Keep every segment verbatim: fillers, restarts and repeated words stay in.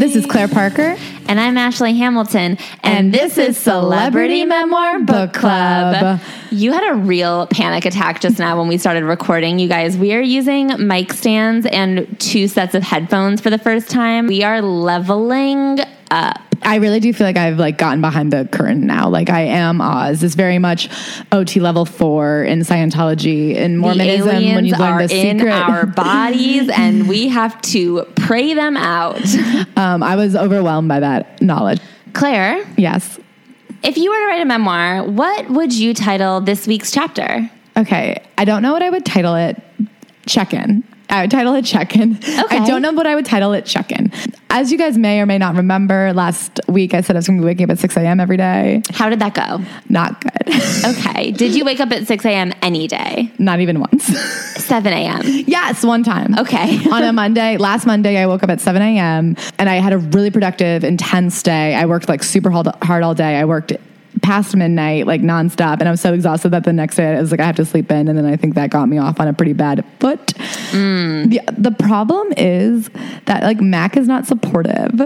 This is Claire Parker. And I'm Ashley Hamilton. And, and this, this is Celebrity Memoir Book Club. You had a real panic attack just now when we started recording, you guys. We are using mic stands and two sets of headphones for the first time. We are leveling up. I really do feel like I've like gotten behind the curtain now. Like I am Oz. It's very much O T level four in Scientology and Mormonism. The aliens when you learn are the in secret. our bodies, and we have to pray them out. Um, I was overwhelmed by that knowledge. Claire, yes. If you were to write a memoir, what would you title this week's chapter? Okay, I don't know what I would title it. Check-in. I would title it Check-in. Okay. I don't know what I would title it Check-in. As you guys may or may not remember, last week I said I was going to be waking up at six a.m. every day. How did that go? Not good. Okay. Did you wake up at six a.m. any day? Not even once. seven a.m. Yes, one time. Okay. On a Monday, last Monday, I woke up at seven a.m. and I had a really productive, intense day. I worked like super hard all day. I worked past midnight, like nonstop. And I was so exhausted that the next day I was like, I have to sleep in. And then I think that got me off on a pretty bad foot. Mm. The, the problem is that like Mac is not supportive.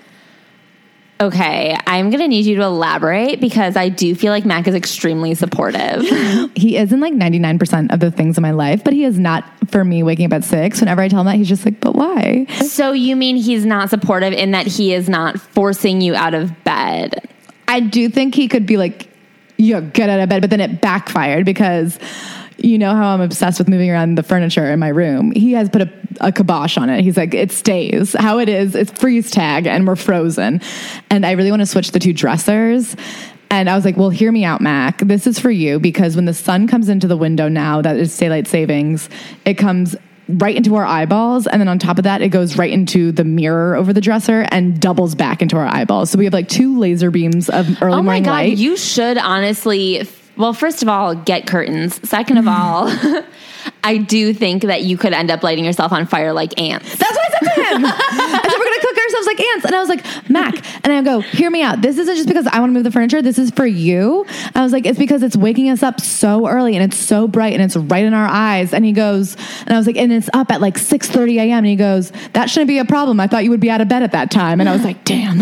Okay, I'm going to need you to elaborate because I do feel like Mac is extremely supportive. He is in like ninety-nine percent of the things in my life, but he is not for me waking up at six. Whenever I tell him that, he's just like, but why? So you mean he's not supportive in that he is not forcing you out of bed? I do think he could be like, yeah, get out of bed, but then it backfired because you know how I'm obsessed with moving around the furniture in my room. He has put a, a kibosh on it. He's like, it stays how it is. It's freeze tag and we're frozen. And I really want to switch the two dressers. And I was like, well, hear me out, Mac. This is for you because when the sun comes into the window now, that is daylight savings, it comes right into our eyeballs. And then on top of that, it goes right into the mirror over the dresser and doubles back into our eyeballs. So we have like two laser beams of early oh my morning God, light. You should honestly, well, first of all, get curtains. Second of all, I do think that you could end up lighting yourself on fire like ants. That's what I said to him. I said, we're going to cook ourselves like ants. And I was like, Mac. And I go, hear me out. This isn't just because I want to move the furniture. This is for you. I was like, it's because it's waking us up so early and it's so bright and it's right in our eyes. And he goes, and I was like, and it's up at like six thirty a.m. And he goes, that shouldn't be a problem. I thought you would be out of bed at that time. And I was like, damn.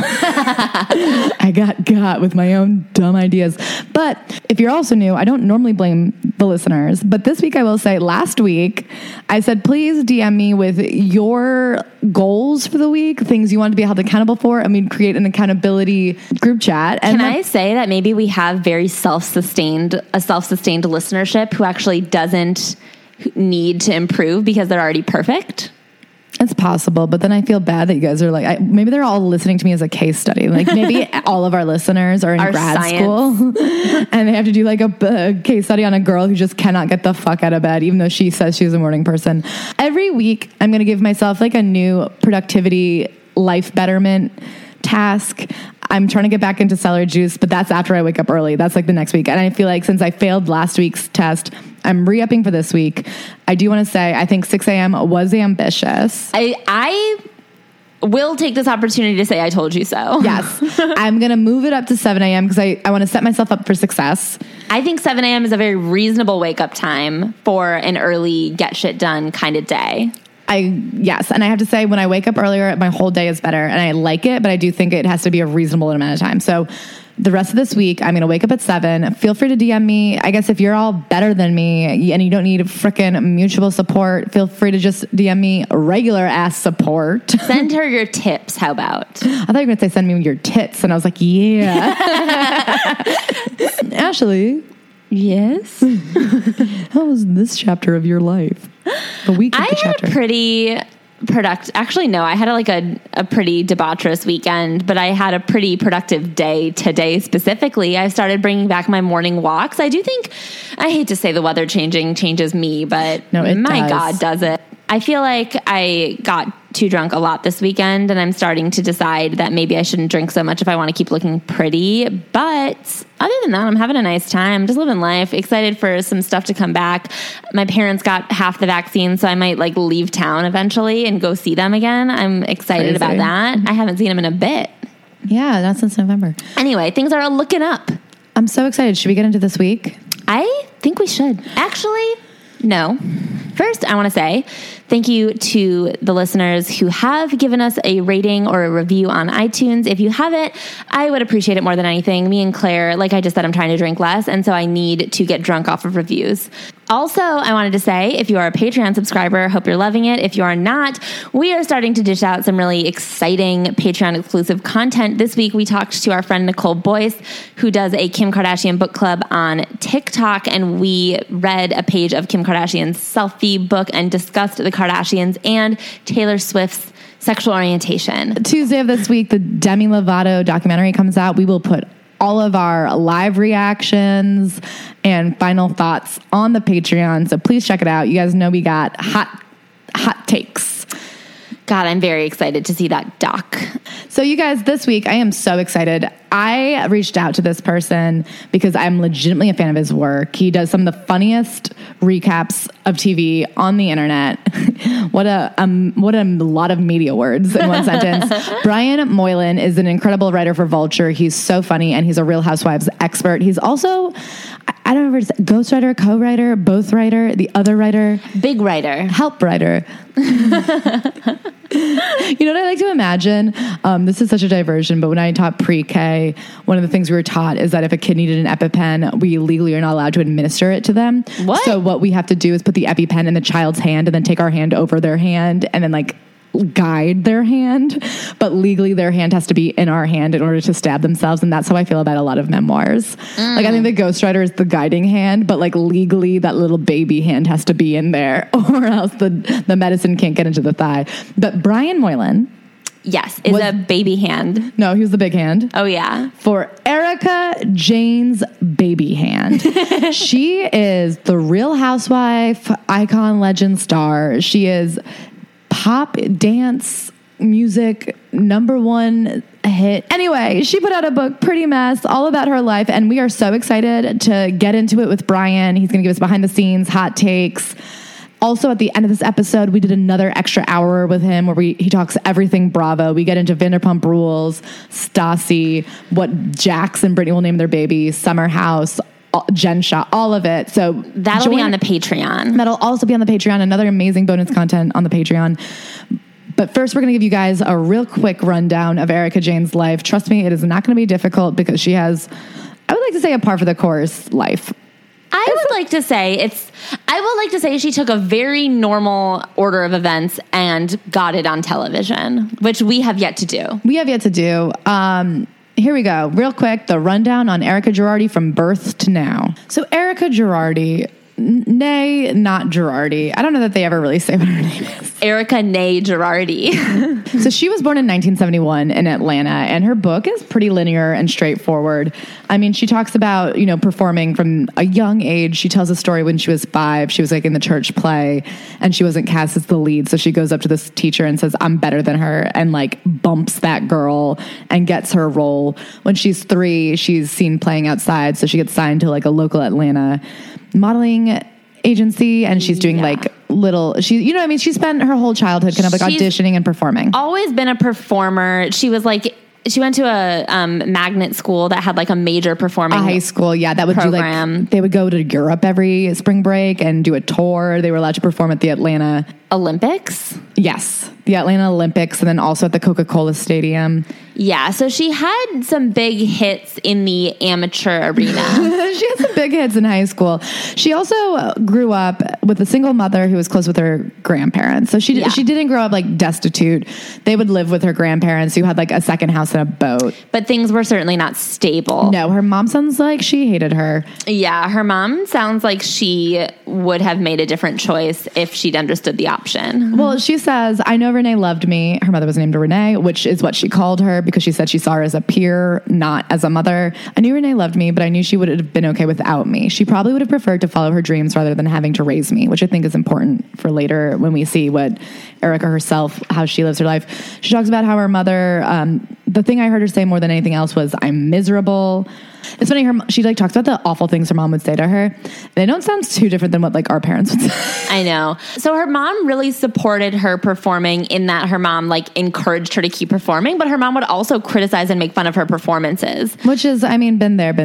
I got got with my own dumb ideas. But if you're also new, I don't normally blame the listeners. But this week I will say, last week, I said, please D M me with your goals for the week, things you want to be held accountable for, and we'd create an accountability group chat. And Can then, I say that maybe we have very self-sustained, a self-sustained listenership who actually doesn't need to improve because they're already perfect? It's possible, but then I feel bad that you guys are like, I, maybe they're all listening to me as a case study. Like maybe all of our listeners are in our grad science. school and they have to do like a, a case study on a girl who just cannot get the fuck out of bed, even though she says she's a morning person. Every week, I'm going to give myself like a new productivity, life betterment task. I'm trying to get back into celery juice, but that's after I wake up early. That's like the next week. And I feel like since I failed last week's test, I'm re-upping for this week. I do want to say, I think six a.m. was ambitious. I, I will take this opportunity to say I told you so. Yes. I'm going to move it up to seven a.m. because I, I want to set myself up for success. I think seven a.m. is a very reasonable wake-up time for an early get shit done kind of day. I, yes. And I have to say, when I wake up earlier, my whole day is better and I like it, but I do think it has to be a reasonable amount of time. So the rest of this week, I'm going to wake up at seven. Feel free to D M me. I guess if you're all better than me and you don't need frickin' mutual support, feel free to just D M me regular ass support. Send her your tips. How about? I thought you were going to say send me your tits. And I was like, yeah. Ashley. Yes. How was this chapter of your life? The week of I the had chapter. a pretty productive, actually no, I had a, like a, a pretty debaucherous weekend, but I had a pretty productive day today specifically. I started bringing back my morning walks. I do think, I hate to say the weather changing changes me, but no, it my does. God, does it. I feel like I got too drunk a lot this weekend, and I'm starting to decide that maybe I shouldn't drink so much if I want to keep looking pretty. But other than that, I'm having a nice time, just living life, excited for some stuff to come back. My parents got half the vaccine, so I might like leave town eventually and go see them again. I'm excited Crazy. about that. I haven't seen them in a bit. Yeah, not since November. Anyway, things are looking up. I'm so excited. Should we get into this week? I think we should. Actually, no. First, I want to say thank you to the listeners who have given us a rating or a review on iTunes. If you haven't, I would appreciate it more than anything. Me and Claire, like I just said, I'm trying to drink less, and so I need to get drunk off of reviews. Also, I wanted to say, if you are a Patreon subscriber, hope you're loving it. If you are not, we are starting to dish out some really exciting Patreon exclusive content. This week, we talked to our friend Nicole Boyce, who does a Kim Kardashian book club on TikTok, and we read a page of Kim Kardashian's selfie book and discussed the Kardashians and Taylor Swift's sexual orientation. Tuesday of this week, the Demi Lovato documentary comes out. We will put all of our live reactions and final thoughts on the Patreon. So please check it out. You guys know we got hot, hot takes. God, I'm very excited to see that doc. So you guys, this week, I am so excited. I reached out to this person because I'm legitimately a fan of his work. He does some of the funniest recaps of T V on the internet. What a um, what a lot of media words in one sentence. Brian Moylan is an incredible writer for Vulture. He's so funny, and he's a Real Housewives expert. He's also, I don't know if it's ghostwriter, co-writer, both writer, the other writer. Big writer. Help writer. You know what I like to imagine? Um, this is such a diversion, but when I taught pre-K, one of the things we were taught is that if a kid needed an EpiPen, we legally are not allowed to administer it to them. What? So what we have to do is put the EpiPen in the child's hand and then take our hand over their hand and then like guide their hand, but legally their hand has to be in our hand in order to stab themselves. And that's how I feel about a lot of memoirs. Mm. Like I think the ghostwriter is the guiding hand, but like legally that little baby hand has to be in there or else the, the medicine can't get into the thigh. But Brian Moylan. Yes, is was, a baby hand. No, he was the big hand. Oh, yeah. For Erika Jayne's baby hand. She is the Real Housewife, icon, legend, star. She is pop, dance, music, number one hit. Anyway, she put out a book, Pretty Mess, all about her life, and we are so excited to get into it with Brian. He's going to give us behind the scenes, hot takes. Also, at the end of this episode, we did another extra hour with him where we he talks everything Bravo. We get into Vanderpump Rules, Stassi, what Jax and Brittany will name their baby, Summer House, Jen Shah, all of it. So that'll join, be on the Patreon. That'll also be on the Patreon. Another amazing bonus content on the Patreon. But first, we're going to give you guys a real quick rundown of Erika Jayne's life. Trust me, it is not going to be difficult because she has, I would like to say, a par for the course life. I would like to say it's, I would like to say she took a very normal order of events and got it on television, which we have yet to do. We have yet to do. Um, here we go. Real quick, the rundown on Erika Girardi from birth to now. So Erika Girardi, nay, not Girardi. I don't know that they ever really say what her name is. Erika Nay Girardi. So she was born in nineteen seventy-one in Atlanta, and her book is pretty linear and straightforward. I mean, she talks about, you know, performing from a young age. She tells a story when she was five. She was like in the church play, and she wasn't cast as the lead. So she goes up to this teacher and says, I'm better than her, and like bumps that girl and gets her role. When she's three, she's seen playing outside, so she gets signed to like a local Atlanta modeling agency, and she's doing yeah. like little, she, you know what I mean? She spent her whole childhood kind of like she's auditioning and performing. Always been a performer. She was like, she went to a um, magnet school that had like a major performing a high school. Yeah. That would program. do like, they would go to Europe every spring break and do a tour. They were allowed to perform at the Atlanta Olympics. Yes. The Atlanta Olympics, and then also at the Coca-Cola Stadium. Yeah, so she had some big hits in the amateur arena. She had some big hits in high school. She also grew up with a single mother who was close with her grandparents. So she yeah. she didn't grow up like destitute. They would live with her grandparents who had like a second house and a boat. But things were certainly not stable. No, her mom sounds like she hated her. Yeah, her mom sounds like she would have made a different choice if she'd understood the option. Well, she says, I know Renee loved me. Her mother was named Renee, which is what she called her because she said she saw her as a peer, not as a mother. I knew Renee loved me, but I knew she would have been okay without me. She probably would have preferred to follow her dreams rather than having to raise me, which I think is important for later when we see what Erika herself, how she lives her life. She talks about how her mother, um, the thing I heard her say more than anything else was, I'm miserable. It's funny, her she like talks about the awful things her mom would say to her. They don't sound too different than what like our parents would say. I know. So her mom really supported her performing in that her mom like encouraged her to keep performing, but her mom would also criticize and make fun of her performances. Which is, I mean, been there, been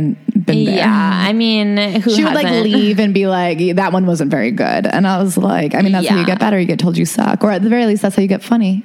been there. Yeah, I mean, who She would like hasn't? leave and be like, that one wasn't very good. And I was like, I mean, that's how Yeah. you get better. You get told you suck. Or at the very least, that's how you get funny.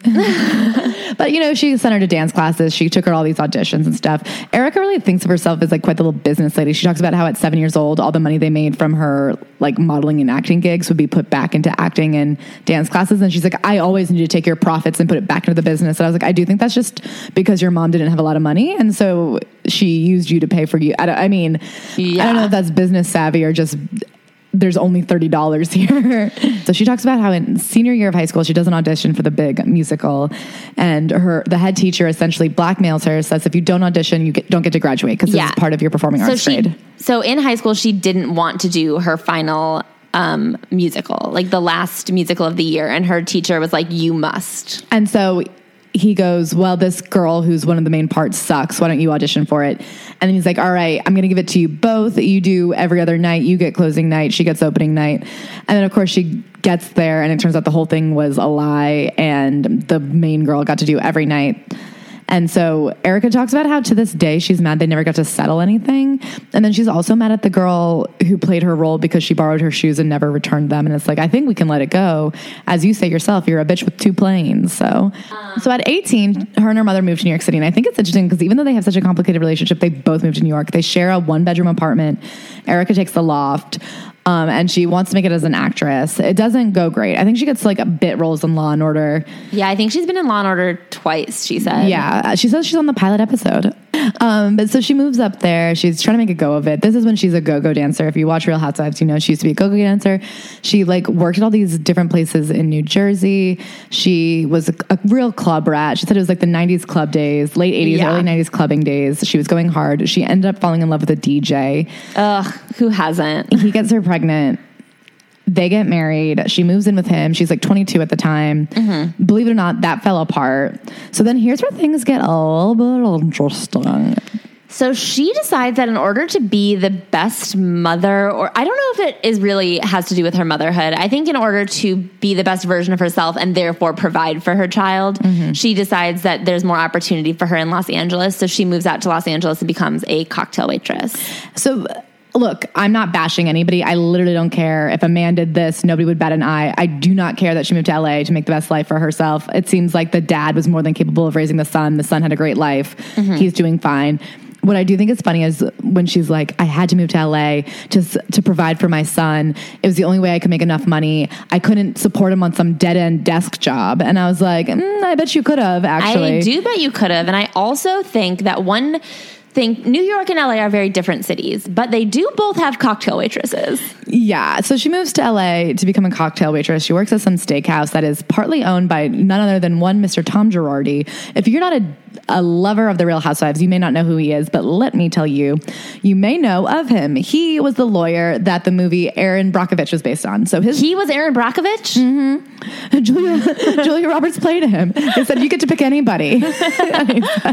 But, you know, she sent her to dance classes. She took her all these auditions and stuff. Erica really thinks of herself as like quite the little business lady. She talks about how at seven years old, all the money they made from her like modeling and acting gigs would be put back into acting and dance classes. And she's like, I always need to take your profits and put it back into the business. And I was like, I do think that's just because your mom didn't have a lot of money. And so she used you to pay for you. I, don't, I mean, Yeah. I don't know if that's business savvy or just there's only thirty dollars here. So she talks about how in senior year of high school, she does an audition for the big musical, and her the head teacher essentially blackmails her, says if you don't audition, you get, don't get to graduate because Yeah. it's part of your performing So arts she, grade. so in high school, she didn't want to do her final um, musical, like the last musical of the year, and her teacher was like, "You must." And so he goes, well, this girl who's one of the main parts sucks. Why don't you audition for it? And then he's like, all right, I'm going to give it to you both. You do every other night. You get closing night. She gets opening night. And then, of course, she gets there, and it turns out the whole thing was a lie, and the main girl got to do every night. And so Erica talks about how to this day she's mad they never got to settle anything. And then she's also mad at the girl who played her role because she borrowed her shoes and never returned them. And it's like, I think we can let it go. As you say yourself, you're a bitch with two planes. So, um, so at eighteen, her and her mother moved to New York City. And I think it's interesting because even though they have such a complicated relationship, they both moved to New York. They share a one bedroom apartment. Erica takes the loft. Um, and she wants to make it as an actress. It doesn't go great. I think she gets like a bit roles in Law and Order. Yeah, I think she's been in Law and Order twice, she said. Yeah, she says she's on the pilot episode. Um, but so she moves up there. She's trying to make a go of it. This is when she's a go-go dancer. If you watch Real Housewives, you know she used to be a go-go dancer. She like worked at all these different places in New Jersey. She was a, a real club rat. She said it was like the nineties club days, late eighties, Yeah. early nineties clubbing days. She was going hard. She ended up falling in love with a D J. Ugh, who hasn't? He gets her pregnant. They get married. She moves in with him. She's like twenty-two at the time. Mm-hmm. Believe it or not, that fell apart. So then here's where things get a little bit interesting. So she decides that in order to be the best mother, or I don't know if it is really has to do with her motherhood. I think in order to be the best version of herself and therefore provide for her child, mm-hmm. she decides that there's more opportunity for her in Los Angeles. So she moves out to Los Angeles and becomes a cocktail waitress. So look, I'm not bashing anybody. I literally don't care. If a man did this, nobody would bat an eye. I do not care that she moved to L A to make the best life for herself. It seems like the dad was more than capable of raising the son. The son had a great life. Mm-hmm. He's doing fine. What I do think is funny is when she's like, I had to move to L A just to provide for my son. It was the only way I could make enough money. I couldn't support him on some dead-end desk job. And I was like, mm, I bet you could have, actually. I do bet you could have. And I also think that one thing, New York and L A are very different cities, but they do both have cocktail waitresses. Yeah. So she moves to L A to become a cocktail waitress. She works at some steakhouse that is partly owned by none other than one Mister Tom Girardi. If you're not a a lover of the Real Housewives, you may not know who he is, but let me tell you, you may know of him. He was the lawyer that the movie Aaron Brockovich was based on. So his He was Aaron Brockovich? Mm-hmm. Julia, Julia Roberts played him. They said, you get to pick anybody. he, said,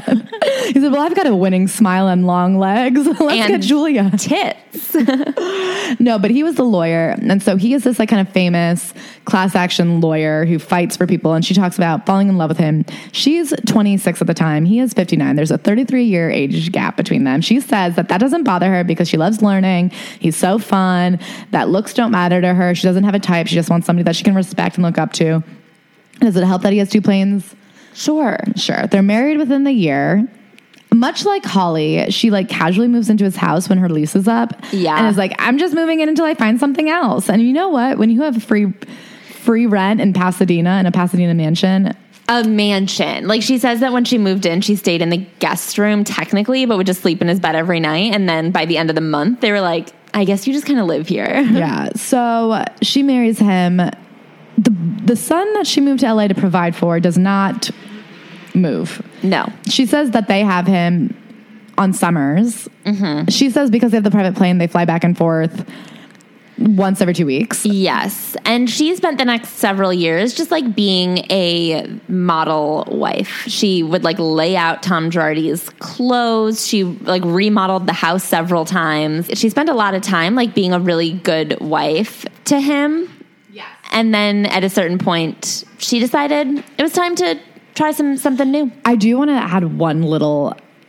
he said, well, I've got a winning smile and long legs. Let's And get Julia. Tits. No, but he was the lawyer. And so he is this like kind of famous class action lawyer who fights for people. And she talks about falling in love with him. She's twenty-six at the time. He is fifty-nine. There's a thirty-three year age gap between them. She says that that doesn't bother her because she loves learning. He's so fun. That looks don't matter to her. She doesn't have a type. She just wants somebody that she can respect and look up to. Does it help that he has two planes? Sure. Sure. They're married within the year. Much like Holly, she like casually moves into his house when her lease is up. Yeah. And is like, I'm just moving in until I find something else. And you know what? When you have free free rent in Pasadena, in a Pasadena mansion. A mansion. Like she says that when she moved in, she stayed in the guest room technically, but would just sleep in his bed every night. And then by the end of the month, they were like, I guess you just kind of live here. Yeah. So she marries him. The the son that she moved to L A to provide for does not move. No. She says that they have him on summers. Mm-hmm. She says because they have the private plane, they fly back and forth once every two weeks. Yes. And she spent the next several years just like being a model wife. She would like lay out Tom Girardi's clothes. She like remodeled the house several times. She spent a lot of time like being a really good wife to him. Yes. And then at a certain point, she decided it was time to try some something new. I do want to add one little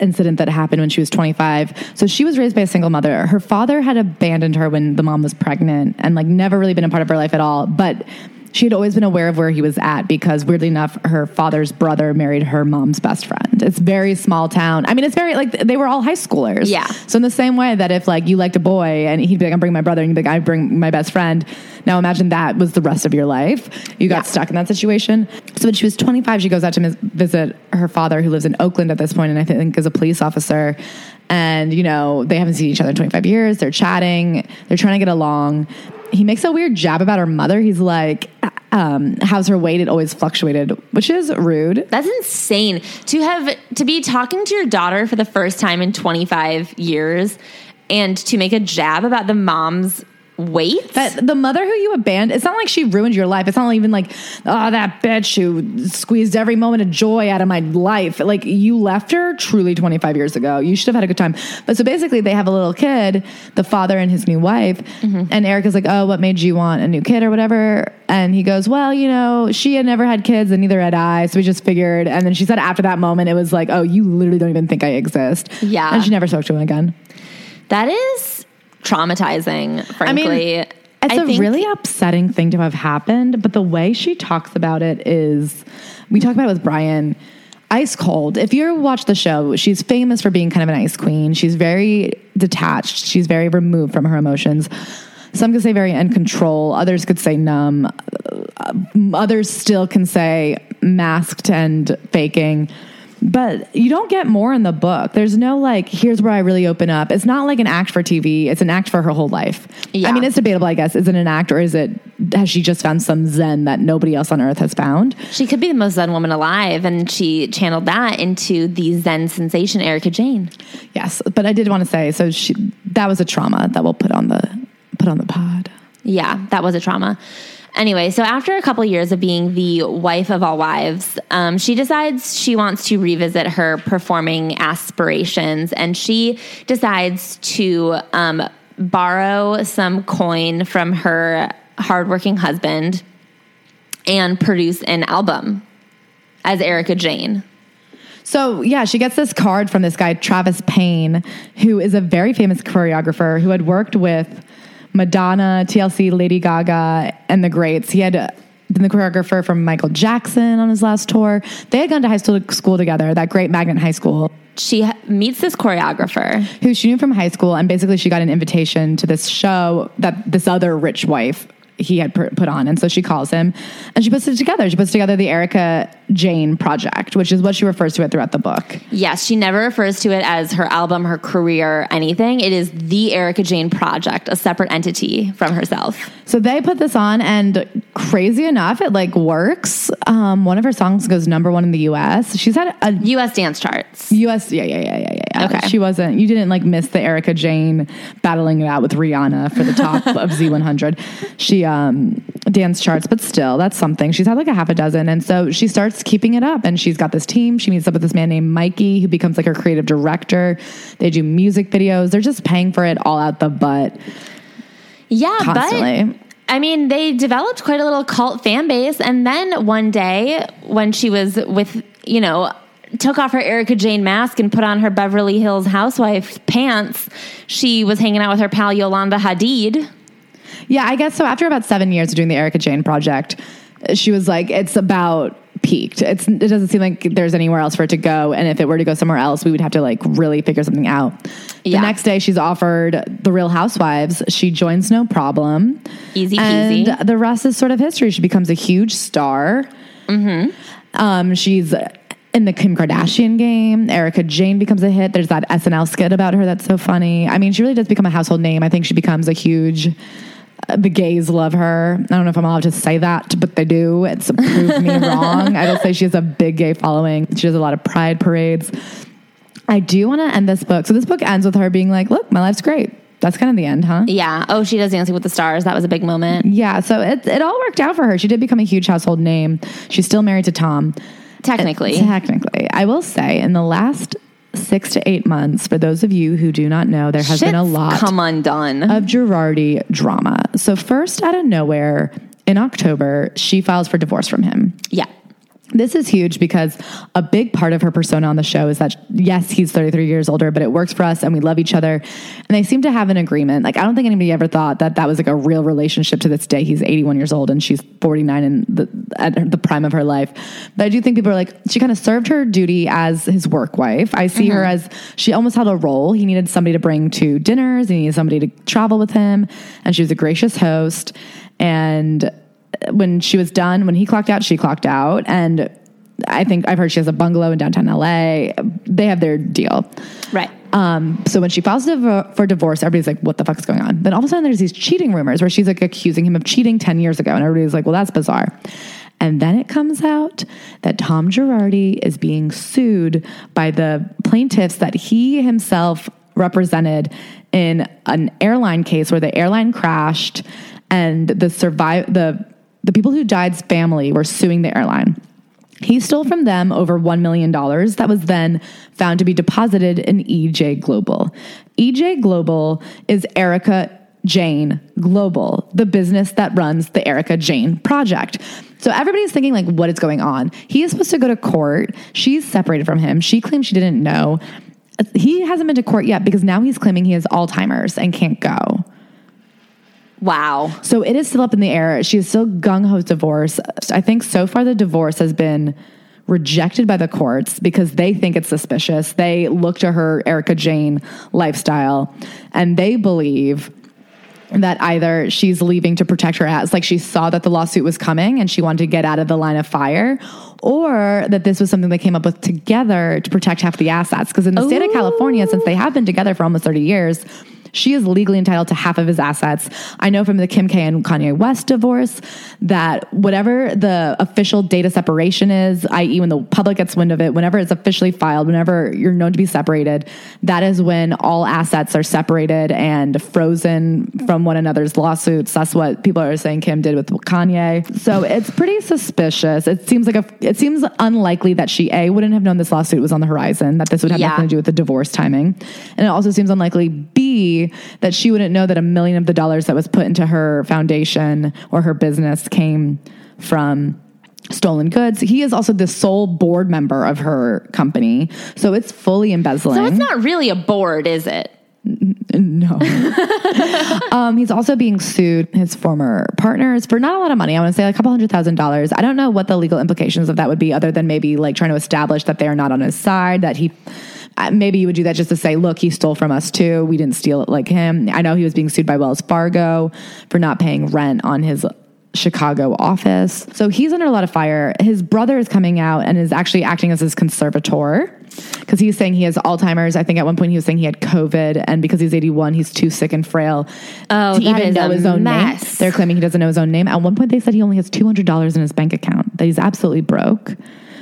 incident that happened when she was twenty-five. So she was raised by a single mother. Her father had abandoned her when the mom was pregnant and like never really been a part of her life at all. But she had always been aware of where he was at because, weirdly enough, her father's brother married her mom's best friend. It's very small town. I mean, it's very, like, they were all high schoolers. Yeah. So in the same way that if, like, you liked a boy and he'd be like, I'm bringing my brother, and you'd be like, I bring my best friend. Now imagine that was the rest of your life. You got yeah. stuck in that situation. So when she was twenty-five, she goes out to mis- visit her father, who lives in Oakland at this point, and I think is a police officer. And, you know, they haven't seen each other in twenty-five years. They're chatting. They're trying to get along. He makes a weird jab about her mother. He's like, um, how's her weight? It always fluctuated, which is rude. That's insane. To have, to be talking to your daughter for the first time in twenty-five years and to make a jab about the mom's weight. That the mother who you abandoned, it's not like she ruined your life. It's not even like, oh, that bitch who squeezed every moment of joy out of my life. Like, you left her truly twenty-five years ago. You should have had a good time. But so basically they have a little kid, the father and his new wife. Mm-hmm. And Erica's like, oh, what made you want a new kid or whatever? And he goes, well, you know, she had never had kids and neither had I. So we just figured. And then she said after that moment, it was like, oh, you literally don't even think I exist. Yeah. And she never spoke to him again. That is traumatizing, frankly. I mean, it's I a think, really upsetting thing to have happened, but the way she talks about it is, we talk about it with Brian, ice cold. If you watch the show, she's famous for being kind of an ice queen. She's very detached. She's very removed from her emotions. Some could say very in control. Others could say numb. Others still can say masked and faking. But you don't get more in the book. There's no like, here's where I really open up. It's not like an act for T V. It's an act for her whole life. Yeah. I mean, it's debatable, I guess. Is it an act or is it, has she just found some zen that nobody else on earth has found? She could be the most zen woman alive, and she channeled that into the zen sensation, Erika Jayne. Yes, but I did want to say, so she, that was a trauma that we'll put on the put on the pod. Yeah, that was a trauma. Anyway, so after a couple of years of being the wife of all wives, um, she decides she wants to revisit her performing aspirations, and she decides to um, borrow some coin from her hardworking husband and produce an album as Erika Jayne. So, yeah, she gets this card from this guy, Travis Payne, who is a very famous choreographer who had worked with Madonna, T L C, Lady Gaga, and the greats. He had been the choreographer for Michael Jackson on his last tour. They had gone to high school, school together, that great magnet high school. She meets this choreographer who she knew from high school, and basically she got an invitation to this show that this other rich wife he had put on. And so she calls him and she puts it together. She puts together the Erika Jayne project, which is what she refers to it throughout the book. Yes, she never refers to it as her album, her career, anything. It is the Erika Jayne project, a separate entity from herself. So they put this on, and crazy enough, it like works. Um, one of her songs goes number one in the U S. She's had a U S dance charts. U S, yeah, yeah, yeah, yeah, yeah. Okay. She wasn't, you didn't like miss the Erika Jayne battling it out with Rihanna for the top of Z one hundred. She, um, dance charts, but still, that's something. She's had like a half a dozen. And so she starts keeping it up, and she's got this team. She meets up with this man named Mikey, who becomes like her creative director. They do music videos. They're just paying for it all out the butt. Yeah, constantly. But I mean, they developed quite a little cult fan base. And then one day when she was with, you know, took off her Erika Jayne mask and put on her Beverly Hills housewife pants, she was hanging out with her pal Yolanda Hadid. Yeah, I guess so. After about seven years of doing the Erika Jayne project, she was like, it's about peaked. It's, it doesn't seem like there's anywhere else for it to go. And if it were to go somewhere else, we would have to like really figure something out. Yeah. The next day she's offered The Real Housewives. She joins no problem. Easy peasy. And the rest is sort of history. She becomes a huge star. Mm-hmm. Um, she's in the Kim Kardashian game. Erika Jayne becomes a hit. There's that S N L skit about her that's so funny. I mean, she really does become a household name. I think she becomes a huge... The gays love her. I don't know if I'm allowed to say that, but they do. It's proved me wrong. I will say she has a big gay following. She does a lot of pride parades. I do want to end this book. So this book ends with her being like, look, my life's great. That's kind of the end, huh? Yeah. Oh, she does Dancing with the Stars. That was a big moment. Yeah. So it, it all worked out for her. She did become a huge household name. She's still married to Tom. Technically. And technically. I will say in the last six to eight months, for those of you who do not know, there has Shit's been a lot come undone. of Girardi drama. So first, out of nowhere, in October, she files for divorce from him. Yeah. This is huge because a big part of her persona on the show is that, yes, he's thirty-three years older, but it works for us and we love each other. And they seem to have an agreement. Like, I don't think anybody ever thought that that was like a real relationship to this day. He's eighty-one years old and she's forty-nine in the, at the prime of her life. But I do think people are like, she kind of served her duty as his work wife. I see mm-hmm. her as, she almost had a role. He needed somebody to bring to dinners. He needed somebody to travel with him. And she was a gracious host. And when she was done, when he clocked out, she clocked out. And I think I've heard she has a bungalow in downtown L A. They have their deal. Right. Um, so when she files for divorce, everybody's like, what the fuck is going on? Then all of a sudden there's these cheating rumors where she's like accusing him of cheating ten years ago. And everybody's like, well, that's bizarre. And then it comes out that Tom Girardi is being sued by the plaintiffs that he himself represented in an airline case where the airline crashed and the survive the the people who died's family were suing the airline. He stole from them over one million dollars that was then found to be deposited in E J Global. E J Global is Erika Jayne Global, the business that runs the Erika Jayne Project. So everybody's thinking like, what is going on? He is supposed to go to court. She's separated from him. She claims she didn't know. He hasn't been to court yet because now he's claiming he has Alzheimer's and can't go. Wow. So it is still up in the air. She is still gung-ho divorce. I think so far the divorce has been rejected by the courts because they think it's suspicious. They look to her Erika Jayne lifestyle and they believe that either she's leaving to protect her ass, like she saw that the lawsuit was coming and she wanted to get out of the line of fire, or that this was something they came up with together to protect half the assets. Because in the Ooh. state of California, since they have been together for almost thirty years, she is legally entitled to half of his assets. I know from the Kim K and Kanye West divorce that whatever the official date of separation is, that is when the public gets wind of it, whenever it's officially filed, whenever you're known to be separated, that is when all assets are separated and frozen from one another's lawsuits. That's what people are saying Kim did with Kanye. So it's pretty suspicious. It seems like a, it seems unlikely that she, A, wouldn't have known this lawsuit was on the horizon, that this would have yeah. nothing to do with the divorce timing. And it also seems unlikely, B, that she wouldn't know that a million of the dollars that was put into her foundation or her business came from stolen goods. He is also the sole board member of her company. So it's fully embezzling. So it's not really a board, is it? No. um, he's also being sued, his former partners, for not a lot of money. I want to say like a couple hundred thousand dollars. I don't know what the legal implications of that would be other than maybe like trying to establish that they are not on his side, that he... Maybe you would do that just to say, look, he stole from us too. We didn't steal it like him. I know he was being sued by Wells Fargo for not paying rent on his Chicago office. So he's under a lot of fire. His brother is coming out and is actually acting as his conservator because he's saying he has Alzheimer's. I think at one point he was saying he had COVID, and because he's eighty-one, he's too sick and frail oh, to even know his own mess. name. They're claiming he doesn't know his own name. At one point they said he only has two hundred dollars in his bank account, that he's absolutely broke.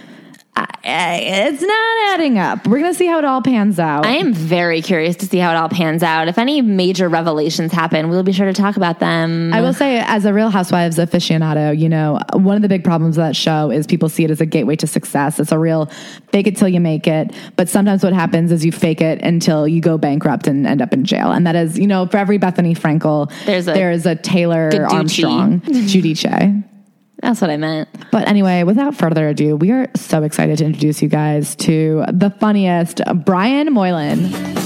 It's not adding up. We're going to see how it all pans out. I am very curious to see how it all pans out. If any major revelations happen, we'll be sure to talk about them. I will say, as a Real Housewives aficionado, you know, one of the big problems of that show is people see it as a gateway to success. It's a real fake it till you make it. But sometimes what happens is you fake it until you go bankrupt and end up in jail. And that is, you know, for every Bethany Frankel, there's a, there's a Taylor Armstrong, Giudice. That's what I meant. But anyway, without further ado, we are so excited to introduce you guys to the funniest, Brian Moylan.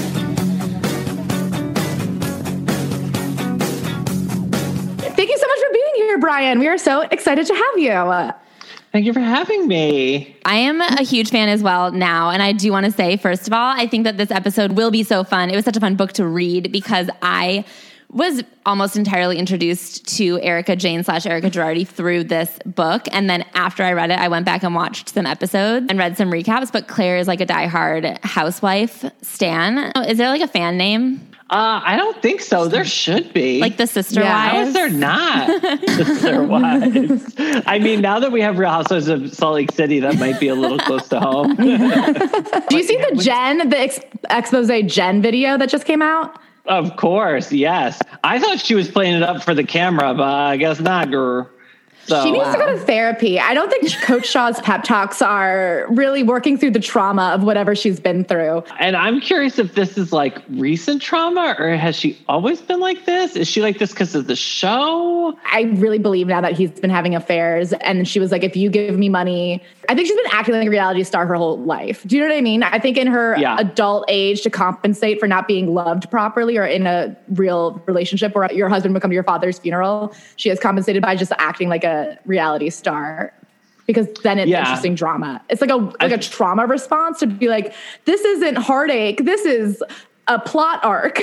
Thank you so much for being here, Brian. We are so excited to have you. Thank you for having me. I am a huge fan as well now. And I do want to say, first of all, I think that this episode will be so fun. It was such a fun book to read because I was almost entirely introduced to Erika Jayne slash Erika Girardi through this book. And then after I read it, I went back and watched some episodes and read some recaps. But Claire is like a diehard housewife stan. Is there like a fan name? Uh, I don't think so. There should be. Like the sister yeah. wives? How is there not sister wives? I mean, now that we have Real Housewives of Salt Lake City, that might be a little close to home. Do you see the Jen, the ex- expose Jen video that just came out? Of course, yes. I thought she was playing it up for the camera, but I guess not, girl. So, she needs wow. to go to therapy. I don't think Coach Shaw's pep talks are really working through the trauma of whatever she's been through. And I'm curious if this is like recent trauma or has she always been like this? Is she like this because of the show? I really believe now that he's been having affairs. And she was like, if you give me money, I think she's been acting like a reality star her whole life. Do you know what I mean? I think in her yeah. adult age, to compensate for not being loved properly or in a real relationship where your husband would come to your father's funeral, she has compensated by just acting like a reality star. Because then it's yeah. interesting drama. It's like a like a trauma response to be like, this isn't heartache. This is a plot arc.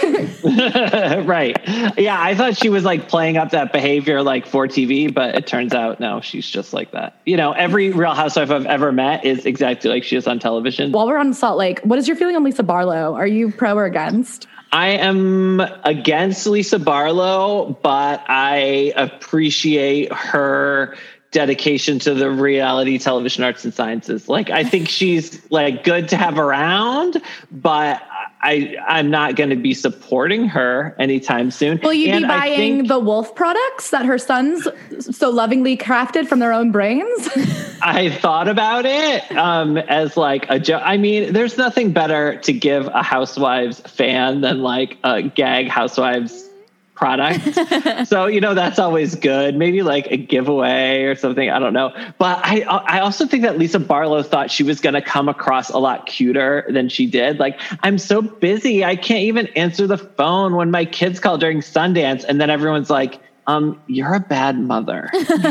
Right. Yeah, I thought she was like playing up that behavior like for T V, but it turns out no, she's just like that. You know, every Real Housewife I've ever met is exactly like she is on television. While we're on Salt Lake, what is your feeling on Lisa Barlow? Are you pro or against? I am against Lisa Barlow, but I appreciate her dedication to the reality television arts and sciences. Like, I think she's like good to have around, but I, I'm not going to be supporting her anytime soon. Will you and be buying think, the Wolf products that her sons so lovingly crafted from their own brains? I thought about it um, as like a joke. I mean, there's nothing better to give a Housewives fan than like a gag Housewives product. So, you know, that's always good. Maybe like a giveaway or something. I don't know. But I I also think that Lisa Barlow thought she was going to come across a lot cuter than she did. Like, I'm so busy. I can't even answer the phone when my kids call during Sundance. And then everyone's like, um, you're a bad mother.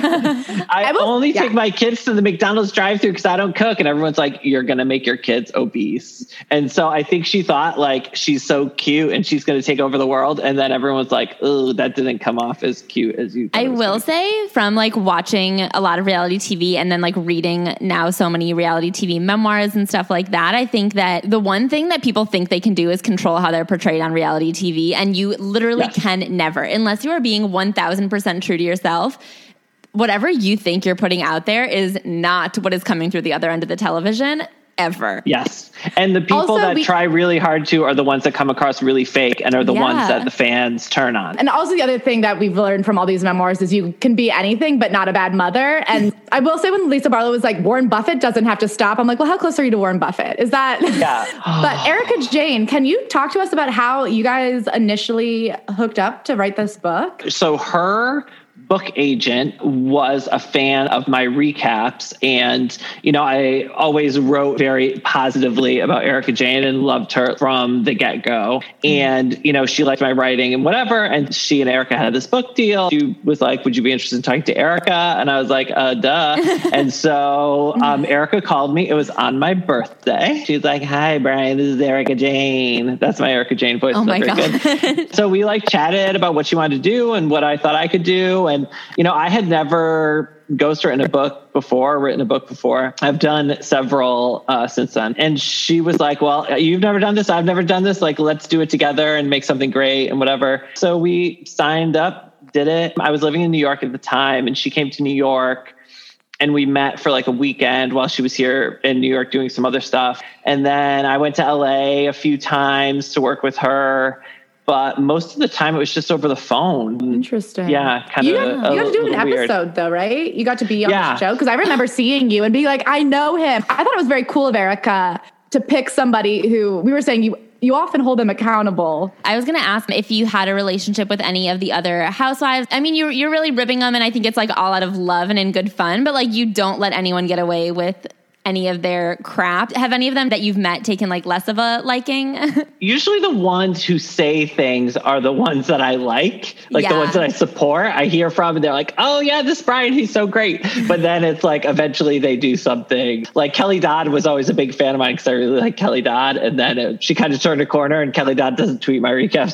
I, I will, only yeah. take my kids to the McDonald's drive-thru because I don't cook. And everyone's like, you're going to make your kids obese. And so I think she thought like, she's so cute and she's going to take over the world. And then everyone's like, oh, that didn't come off as cute as you thought. I will say from like watching a lot of reality T V and then like reading now so many reality T V memoirs and stuff like that, I think that the one thing that people think they can do is control how they're portrayed on reality T V. And you literally yes. can never, unless you are being one thousand percent true to yourself. Whatever you think you're putting out there is not what is coming through the other end of the television ever. Yes. And the people also, that we, try really hard to are the ones that come across really fake and are the yeah. ones that the fans turn on. And also the other thing that we've learned from all these memoirs is you can be anything but not a bad mother. And I will say when Lisa Barlow was like, Warren Buffett doesn't have to stop, I'm like, well, how close are you to Warren Buffett? Is that... Yeah. But Erika Jayne, can you talk to us about how you guys initially hooked up to write this book? So her book agent was a fan of my recaps. And, you know, I always wrote very positively about Erika Jayne and loved her from the get-go. And, you know, she liked my writing and whatever. And she and Erika had this book deal. She was like, would you be interested in talking to Erika? And I was like, uh, duh. And so um, Erika called me. It was on my birthday. She's like, hi, Brian, this is Erika Jayne. That's my Erika Jayne voice. Oh my God. Good. So we like chatted about what she wanted to do and what I thought I could do. And, you know, I had never ghostwritten a book before, written a book before. I've done several uh, since then. And she was like, well, you've never done this. I've never done this. Like, let's do it together and make something great and whatever. So we signed up, did it. I was living in New York at the time and she came to New York and we met for like a weekend while she was here in New York doing some other stuff. And then I went to L A a few times to work with her. But most of the time it was just over the phone. Interesting. Yeah, kind you of. Got, you got to do an episode weird. though, right? You got to be on yeah. the show. Because I remember seeing you and being like, I know him. I thought it was very cool of Erika to pick somebody who, we were saying you you often hold them accountable. I was going to ask if you had a relationship with any of the other housewives. I mean, you're, you're really ribbing them and I think it's like all out of love and in good fun, but like you don't let anyone get away with any of their crap. Have any of them that you've met taken like less of a liking? Usually the ones who say things are the ones that I like, like yeah. the ones that I support. I hear from and they're like, oh yeah, this Brian, he's so great. But then it's like, eventually they do something. Like Kelly Dodd was always a big fan of mine because I really like Kelly Dodd. And then it, she kind of turned a corner and Kelly Dodd doesn't tweet my recaps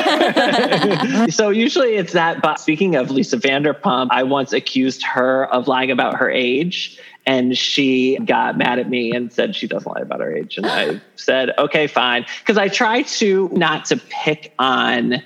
anymore. So usually it's that. But speaking of Lisa Vanderpump, I once accused her of lying about her age. And she got mad at me and said she doesn't lie about her age. And I said, okay, fine. Because I try to not to pick on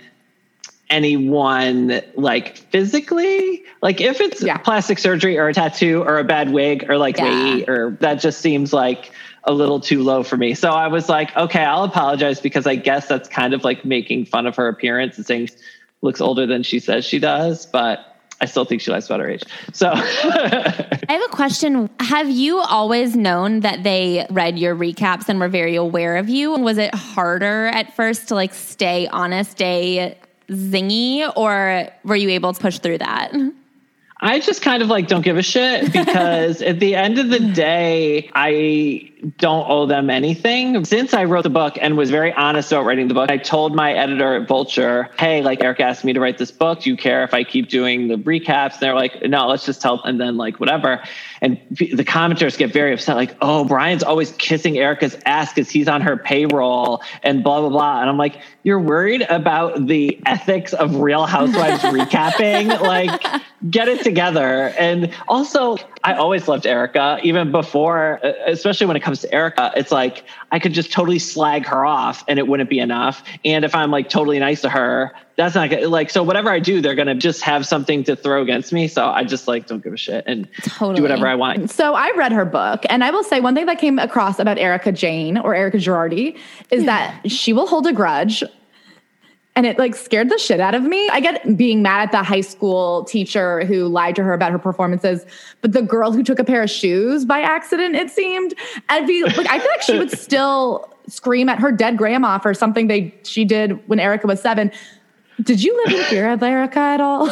anyone like physically. Like if it's yeah. plastic surgery or a tattoo or a bad wig or like yeah. weight or that just seems like a little too low for me. So I was like, okay, I'll apologize because I guess that's kind of like making fun of her appearance and saying she looks older than she says she does. But I still think she lies about her age. So I have a question. Have you always known that they read your recaps and were very aware of you? Was it harder at first to like stay honest, stay zingy, or were you able to push through that? I just kind of like don't give a shit because at the end of the day, I don't owe them anything. Since I wrote the book and was very honest about writing the book, I told my editor at Vulture, hey, like Eric asked me to write this book. Do you care if I keep doing the recaps? And they're like, no, let's just tell, and then like whatever. And the commenters get very upset, like, oh, Brian's always kissing Erica's ass because he's on her payroll and blah, blah, blah. And I'm like, you're worried about the ethics of Real Housewives recapping? Like, get it together. And also, I always loved Erica, even before, especially when it comes to Erica, it's like, I could just totally slag her off and it wouldn't be enough. And if I'm like totally nice to her, that's not good. Like, so whatever I do, they're going to just have something to throw against me. So I just like, don't give a shit and totally. do whatever I want. So I read her book, and I will say one thing that came across about Erica Jane or Erica Girardi is yeah. that she will hold a grudge. And it like scared the shit out of me. I get being mad at the high school teacher who lied to her about her performances, but the girl who took a pair of shoes by accident, it seemed, I'd be like, I feel like she would still scream at her dead grandma for something they she did when Erica was seven. Did you live in fear of Erica at all?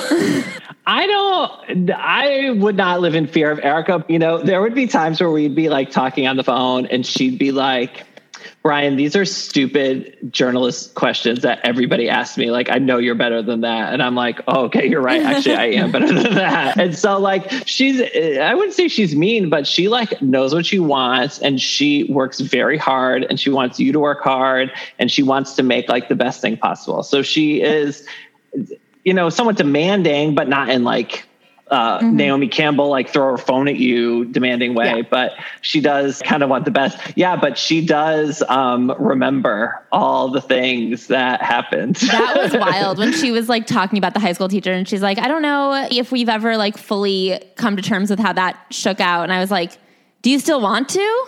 I don't, I would not live in fear of Erica. You know, there would be times where we'd be like talking on the phone and she'd be like, Brian, these are stupid journalist questions that everybody asks me. Like, I know you're better than that. And I'm like, oh, okay, you're right. Actually, I am better than that. And so like, she's, I wouldn't say she's mean, but she like knows what she wants and she works very hard and she wants you to work hard and she wants to make like the best thing possible. So she is, you know, somewhat demanding, but not in like, Uh, mm-hmm. Naomi Campbell, like throw her phone at you demanding way, yeah. but she does kind of want the best. Yeah. But she does um, remember all the things that happened. That was wild when she was like talking about the high school teacher and she's like, I don't know if we've ever like fully come to terms with how that shook out. And I was like, do you still want to?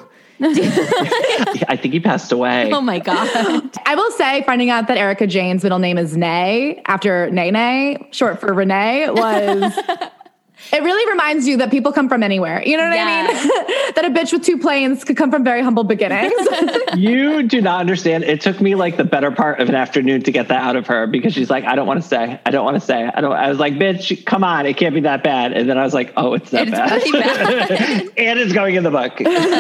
I think he passed away. Oh my God. I will say finding out that Erica Jane's middle name is Nay after Nene, short for Renee, was... It really reminds you that people come from anywhere. You know what yeah. I mean? That a bitch with two planes could come from very humble beginnings. You do not understand. It took me like the better part of an afternoon to get that out of her because she's like, I don't want to say. I don't want to say. I don't. I was like, bitch, come on. It can't be that bad. And then I was like, oh, it's that it's bad. Really bad. And it's going in the book.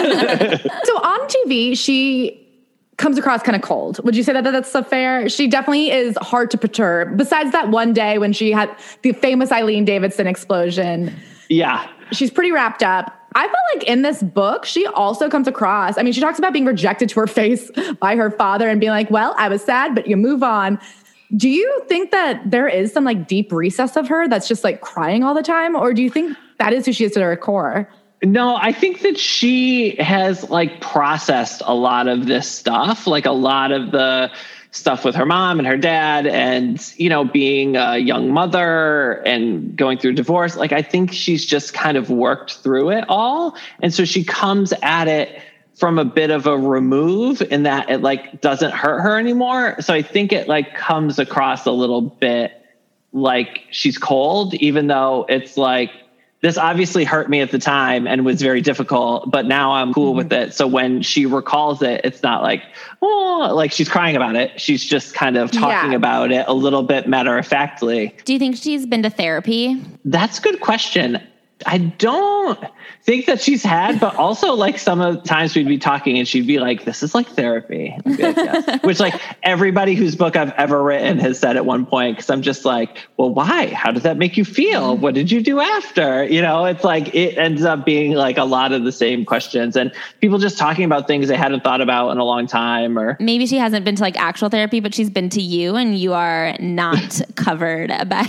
So on T V, she comes across kind of cold. Would you say that that's so fair? She definitely is hard to perturb. Besides that one day when she had the famous Eileen Davidson explosion. Yeah. She's pretty wrapped up. I feel like in this book, she also comes across, I mean, she talks about being rejected to her face by her father and being like, well, I was sad, but you move on. Do you think that there is some like deep recess of her that's just like crying all the time? Or do you think that is who she is to her core? No, I think that she has like processed a lot of this stuff, like a lot of the stuff with her mom and her dad and, you know, being a young mother and going through divorce. Like, I think she's just kind of worked through it all. And so she comes at it from a bit of a remove in that it like doesn't hurt her anymore. So I think it like comes across a little bit like she's cold, even though it's like, this obviously hurt me at the time and was very difficult, but now I'm cool mm-hmm. with it. So when she recalls it, it's not like, oh, like she's crying about it. She's just kind of talking yeah. about it a little bit matter-of-factly. Do you think she's been to therapy? That's a good question. I don't think that she's had, but also like some of the times we'd be talking and she'd be like, this is like therapy. Like, yes. Which like everybody whose book I've ever written has said at one point, because I'm just like, well, why? How did that make you feel? What did you do after? You know, it's like, it ends up being like a lot of the same questions and people just talking about things they hadn't thought about in a long time. Or maybe she hasn't been to like actual therapy, but she's been to you and you are not covered by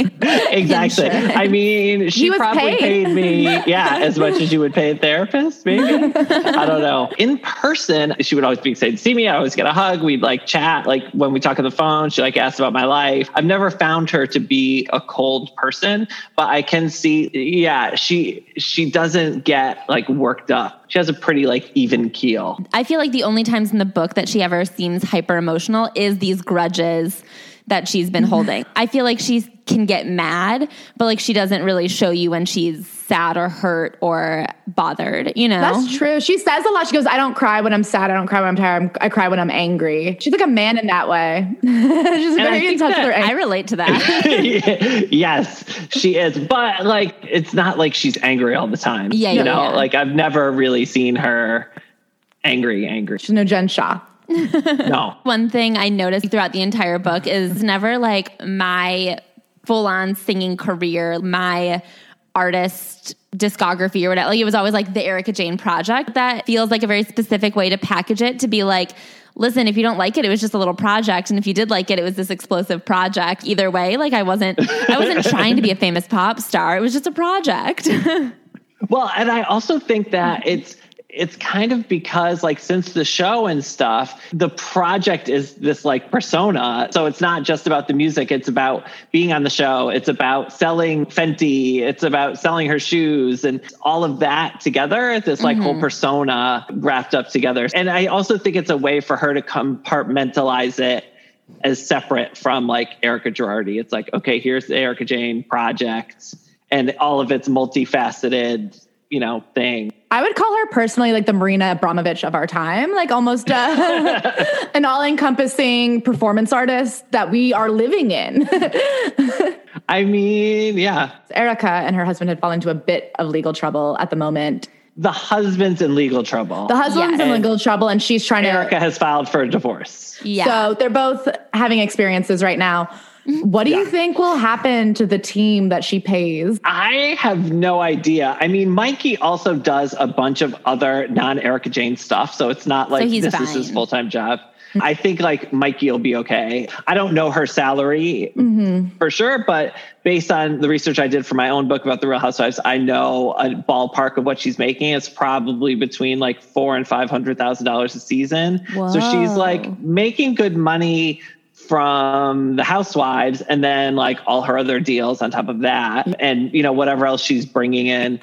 exactly. Insurance. I mean, she probably paid. paid me, yeah, as much as you would pay a therapist, maybe. I don't know. In person, she would always be excited to see me. I always get a hug. We'd like chat. Like when we talk on the phone, she like asked about my life. I've never found her to be a cold person, but I can see, yeah, she she doesn't get like worked up. She has a pretty like even keel. I feel like the only times in the book that she ever seems hyper emotional is these grudges that she's been holding. I feel like she can get mad, but like she doesn't really show you when she's sad or hurt or bothered, you know? That's true. She says a lot. She goes, I don't cry when I'm sad. I don't cry when I'm tired. I'm, I cry when I'm angry. She's like a man in that way. She's very in touch with her anger. I relate to that. Yes, she is. But like, it's not like she's angry all the time. Yeah, you yeah, know, yeah. like I've never really seen her angry, angry. She's no Jen Shaw. No. One thing I noticed throughout the entire book is never like my full-on singing career, my artist discography or whatever. Like it was always like the Erika Jayne project. That feels like a very specific way to package it, to be like, listen, if you don't like it, it was just a little project. And if you did like it, it was this explosive project. Either way, like I wasn't, I wasn't trying to be a famous pop star. It was just a project. Well, and I also think that it's, it's kind of because like since the show and stuff, the project is this like persona. So it's not just about the music. It's about being on the show. It's about selling Fenty. It's about selling her shoes and all of that together. This like mm-hmm. whole persona wrapped up together. And I also think it's a way for her to compartmentalize it as separate from like Erika Girardi. It's like, okay, here's the Erika Jayne project and all of its multifaceted, you know, thing. I would call her personally like the Marina Abramovich of our time, like almost uh, an all-encompassing performance artist that we are living in. I mean, yeah. Erika and her husband had fallen into a bit of legal trouble at the moment. The husband's in legal trouble. The husband's yes. in legal trouble and she's trying Erika to... Erika has filed for a divorce. Yeah. So they're both having experiences right now. What do yeah. you think will happen to the team that she pays? I have no idea. I mean, Mikey also does a bunch of other non-Erika Jayne stuff. So it's not like so this fine. is his full-time job. I think like Mikey will be okay. I don't know her salary mm-hmm. for sure, but based on the research I did for my own book about the Real Housewives, I know a ballpark of what she's making. It's probably between like four and five hundred thousand dollars a season. Whoa. So she's like making good money from the Housewives and then like all her other deals on top of that and, you know, whatever else she's bringing in.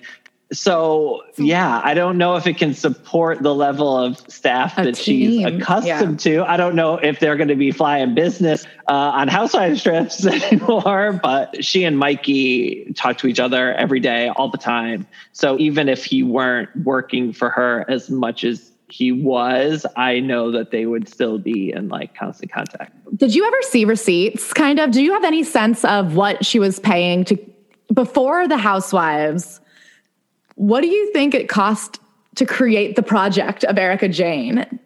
So, yeah, I don't know if it can support the level of staff A that team. she's accustomed yeah. to. I don't know if they're going to be flying business uh, on Housewives trips anymore, but she and Mikey talk to each other every day, all the time. So even if he weren't working for her as much as he was, I know that they would still be in like constant contact. Did you ever see receipts kind of? Do you have any sense of what she was paying to before the Housewives? What do you think it cost to create the project of Erika Jayne?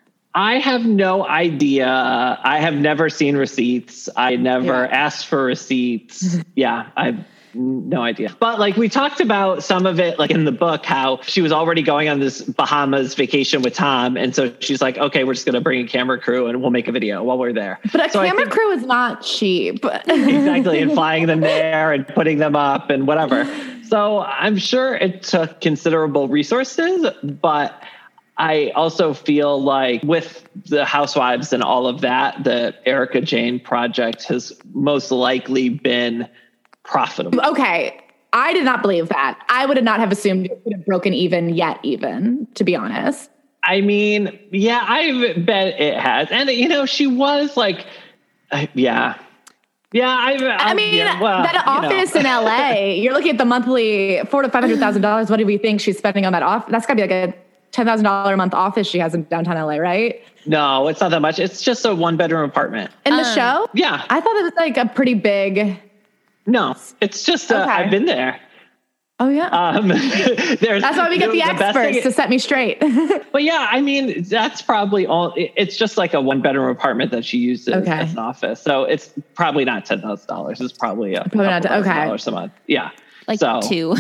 I have no idea. I have never seen receipts. I never yeah. asked for receipts. yeah, I've no idea. But like we talked about some of it, like in the book, how she was already going on this Bahamas vacation with Tom. And so she's like, okay, we're just going to bring a camera crew and we'll make a video while we're there. But a so camera think, crew is not cheap. Exactly. And flying them there and putting them up and whatever. So I'm sure it took considerable resources, but I also feel like with the Housewives and all of that, the Erika Jayne project has most likely been profitable. Okay. I did not believe that. I would not have assumed it would have broken even yet, even, to be honest. I mean, yeah, I bet it has. And, you know, she was like, uh, yeah. Yeah, I, I, I mean, yeah, well, that office know. in L A, you're looking at the monthly four to five hundred thousand dollars. What do we think she's spending on that office? That's got to be like a ten thousand dollars a month office she has in downtown L A, right? No, it's not that much. It's just a one bedroom apartment. In the um, show? Yeah. I thought it was like a pretty big. No, it's just, uh, okay. I've been there. Oh, yeah. Um, there's, that's why we get the, the experts to set me straight. But yeah, I mean, that's probably all. It's just like a one bedroom apartment that she uses okay. as an office. So it's probably not ten thousand dollars. It's probably a probably not okay. dollars a month. Yeah. Like so. two.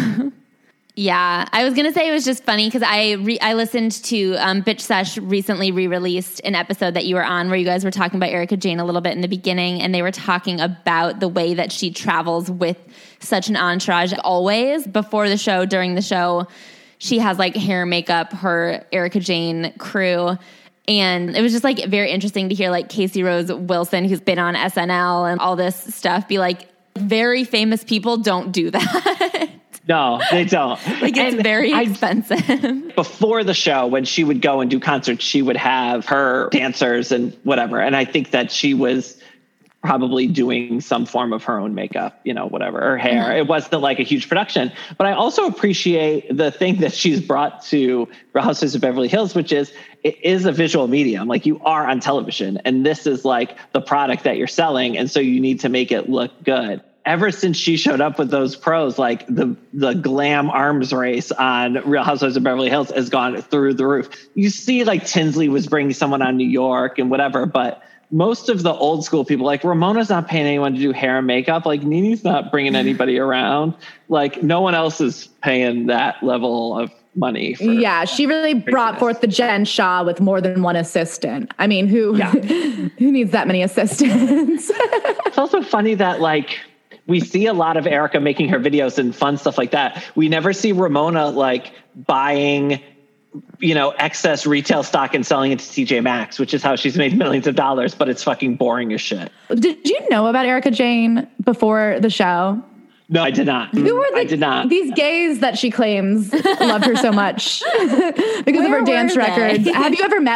Yeah, I was going to say it was just funny because I re- I listened to um, Bitch Sesh recently re-released an episode that you were on where you guys were talking about Erika Jayne a little bit in the beginning, and they were talking about the way that she travels with such an entourage always. Before the show, during the show, she has like hair, makeup, her Erika Jayne crew. And it was just like very interesting to hear like Casey Rose Wilson, who's been on S N L and all this stuff, be like, very famous people don't do that. No, they don't. Like it's and very I, expensive. Before the show, when she would go and do concerts, she would have her dancers and whatever. And I think that she was probably doing some form of her own makeup, you know, whatever, her hair. Mm-hmm. It wasn't like a huge production. But I also appreciate the thing that she's brought to Real Housewives of Beverly Hills, which is it is a visual medium. Like, you are on television, and this is like the product that you're selling. And so you need to make it look good. Ever since she showed up with those pros, like the the glam arms race on Real Housewives of Beverly Hills has gone through the roof. You see, like, Tinsley was bringing someone on New York and whatever, but most of the old school people, like Ramona's not paying anyone to do hair and makeup. Like, NeNe's not bringing anybody around. Like, no one else is paying that level of money. For yeah, she really brought forth the Jen Shah with more than one assistant. I mean, who yeah. who needs that many assistants? It's also funny that, like, we see a lot of Erika making her videos and fun stuff like that. We never see Ramona, like, buying, you know, excess retail stock and selling it to T J Maxx, which is how she's made millions of dollars, but it's fucking boring as shit. Did you know about Erika Jayne before the show? No, I did not. Who were the, I did not. These gays that she claims loved her so much because Where of her dance records. Have you ever met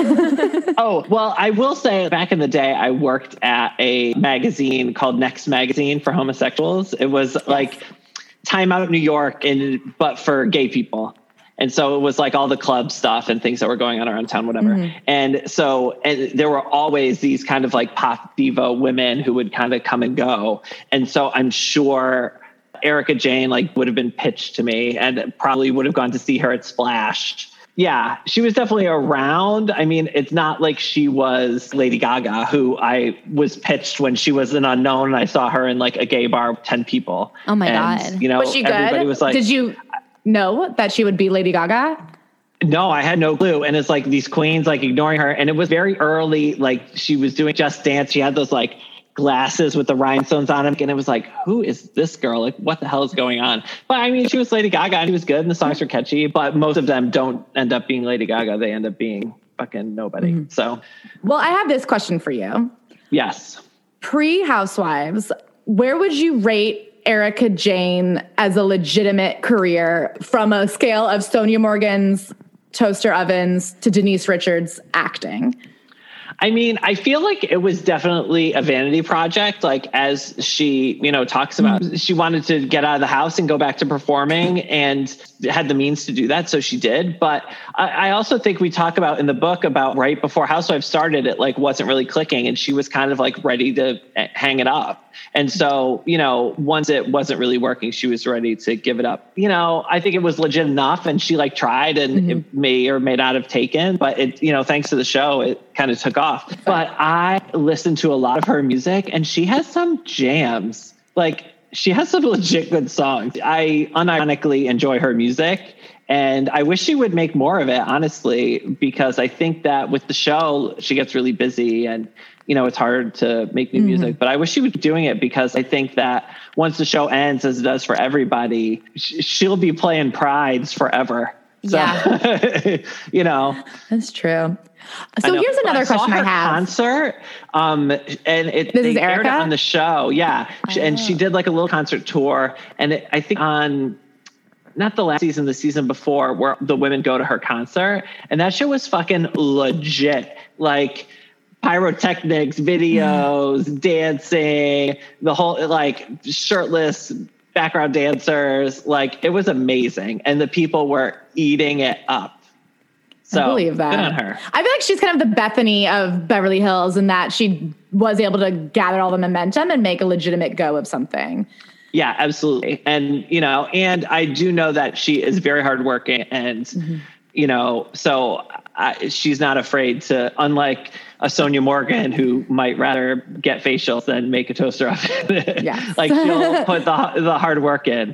one? Oh, well, I will say back in the day, I worked at a magazine called Next Magazine for homosexuals. It was yes. like Time Out New York, and but for gay people. And so it was like all the club stuff and things that were going on around town, whatever. Mm-hmm. And so and there were always these kind of like pop diva women who would kind of come and go. And so I'm sure Erika Jayne like would have been pitched to me and probably would have gone to see her at Splash. Yeah, she was definitely around. I mean, it's not like she was Lady Gaga, who I was pitched when she was an unknown. And I saw her in like a gay bar with ten people. Oh my and, God. You know, was she good? Everybody was like, did you know that she would be Lady Gaga? No, I had no clue. And it's like these queens like ignoring her. And it was very early. Like, she was doing Just Dance. She had those like glasses with the rhinestones on them. And it was like, who is this girl? Like, what the hell is going on? But I mean, she was Lady Gaga and she was good and the songs were catchy, but most of them don't end up being Lady Gaga. They end up being fucking nobody. Mm-hmm. So, well, I have this question for you. Yes. Pre-Housewives, where would you rate Erika Jayne as a legitimate career from a scale of Sonia Morgan's toaster ovens to Denise Richards' acting? I mean, I feel like it was definitely a vanity project. Like, as she, you know, talks about, mm-hmm. she wanted to get out of the house and go back to performing and had the means to do that. So she did. But I, I also think we talk about in the book about right before Housewives started, it like wasn't really clicking and she was kind of like ready to hang it up. And so, you know, once it wasn't really working, she was ready to give it up. You know, I think it was legit enough and she like tried and mm-hmm. it may or may not have taken, but it, you know, thanks to the show, it kind of took off. But I listened to a lot of her music and she has some jams. Like, she has some legit good songs. I unironically enjoy her music and I wish she would make more of it, honestly, because I think that with the show, she gets really busy and, you know, it's hard to make new mm-hmm. music, but I wish she would be doing it because I think that once the show ends, as it does for everybody, sh- she'll be playing prides forever. So, yeah. You know, that's true. So here's another I question I have. Concert, um, and it this they is aired Erika? it on the show, yeah, oh. and she did like a little concert tour, and it, I think on not the last season, the season before, where the women go to her concert, and that show was fucking legit, like pyrotechnics, videos, dancing, the whole like shirtless background dancers, like it was amazing, and the people were eating it up. So, I believe that. Good on her. I feel like she's kind of the Bethany of Beverly Hills in that she was able to gather all the momentum and make a legitimate go of something. Yeah, absolutely. And, you know, and I do know that she is very hardworking and, mm-hmm. you know, so I, she's not afraid to, unlike a Sonia Morgan who might rather get facials than make a toaster oven. Yeah. Like she'll put the the hard work in.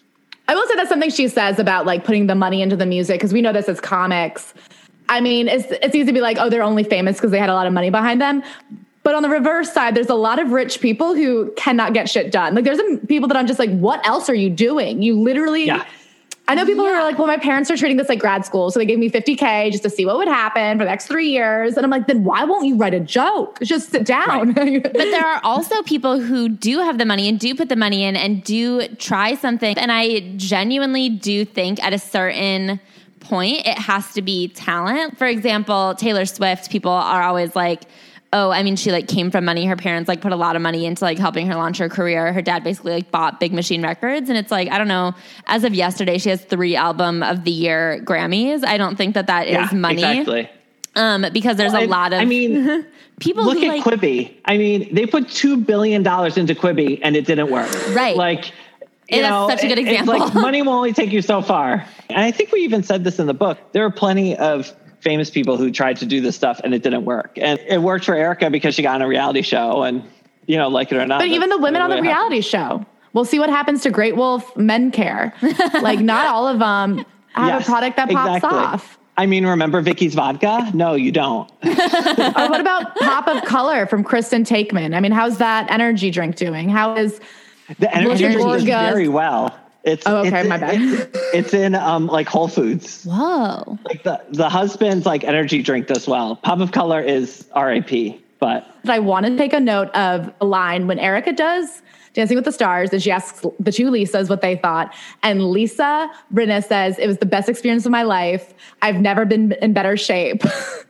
I will say that's something she says about like putting the money into the music, because we know this as comics. I mean, it's it's easy to be like, oh, they're only famous because they had a lot of money behind them. But on the reverse side, there's a lot of rich people who cannot get shit done. Like there's some people that I'm just like, what else are you doing? You literally, yeah. I know people yeah. who are like, well, my parents are treating this like grad school. So they gave me fifty K just to see what would happen for the next three years. And I'm like, then why won't you write a joke? Just sit down. Right. But there are also people who do have the money and do put the money in and do try something. And I genuinely do think at a certain point, it has to be talent. For example, Taylor Swift, people are always like, oh, I mean, she like came from money. Her parents like put a lot of money into like helping her launch her career. Her dad basically like bought Big Machine Records. And it's like, I don't know, as of yesterday, she has three album of the year Grammys. I don't think that that Yeah, is money. exactly. Um, because there's Well, a lot of I mean, people look who at like, Quibi. I mean, they put two billion dollars into Quibi and it didn't work. Right. Like, you And that's know, such a good it- example. It's like money will only take you so far. And I think we even said this in the book. There are plenty of famous people who tried to do this stuff and it didn't work. And it worked for Erica because she got on a reality show and, you know, like it or not. But even the women on the reality show, we'll see what happens to Great Wolf Men Care. Like not all of them have Yes, a product that pops exactly. off. I mean, remember Vicky's vodka? No, you don't. Or what about Pop of Color from Kristen Takeman? I mean, how's that energy drink doing? How is The energy Blizzard drink is Orgas- very well. It's, Oh, okay, it's, my bad. It's, it's in um, like Whole Foods. whoa. Like the, the husband's like energy drink does well. Pop of Color is R I P, but I want to take a note of a line when Erica does Dancing with the Stars and she asks the two Lisas what they thought. And Lisa Rinna says, it was the best experience of my life. I've never been in better shape.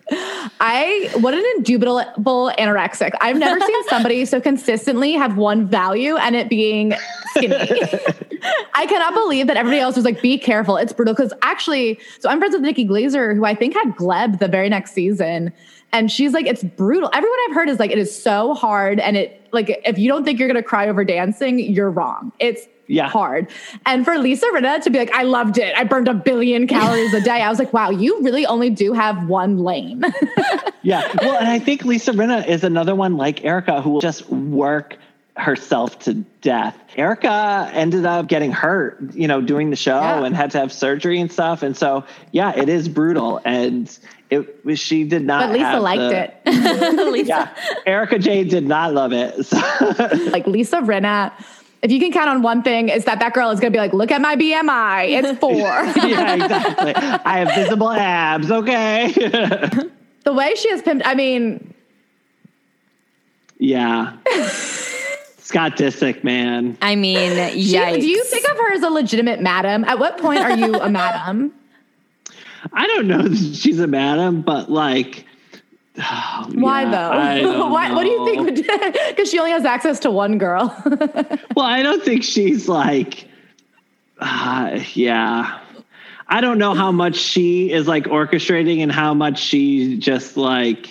I, what an indubitable anorexic. I've never seen somebody so consistently have one value and it being skinny. I cannot believe that everybody else was like, be careful. It's brutal. Cause actually, so I'm friends with Nikki Glaser, who I think had Gleb the very next season. And she's like, it's brutal. Everyone I've heard is like, it is so hard. And it like, if you don't think you're going to cry over dancing, you're wrong. It's Yeah. hard. And for Lisa Rinna to be like, I loved it. I burned a billion calories a day. I was like, wow, you really only do have one lane. yeah. Well, and I think Lisa Rinna is another one like Erica who will just work herself to death. Erica ended up getting hurt, you know, doing the show Yeah. and had to have surgery and stuff. And so, yeah, it is brutal. And it was, she did not. But Lisa have liked the- it. Lisa. Yeah. Erica Jade did not love it. So. Like Lisa Rinna, if you can count on one thing, is that that girl is going to be like, look at my B M I. It's four. Yeah, exactly. I have visible abs. Okay. The way she has pimped, I mean, yeah. Scott Disick, man. I mean, she, yikes. do you think of her as a legitimate madam? At what point are you a madam? I don't know if she's a madam, but like, oh, Why yeah, I though? don't Why, what do you think know. would, because she only has access to one girl. Well, I don't think she's like, uh, yeah. I don't know how much she is like orchestrating and how much she just like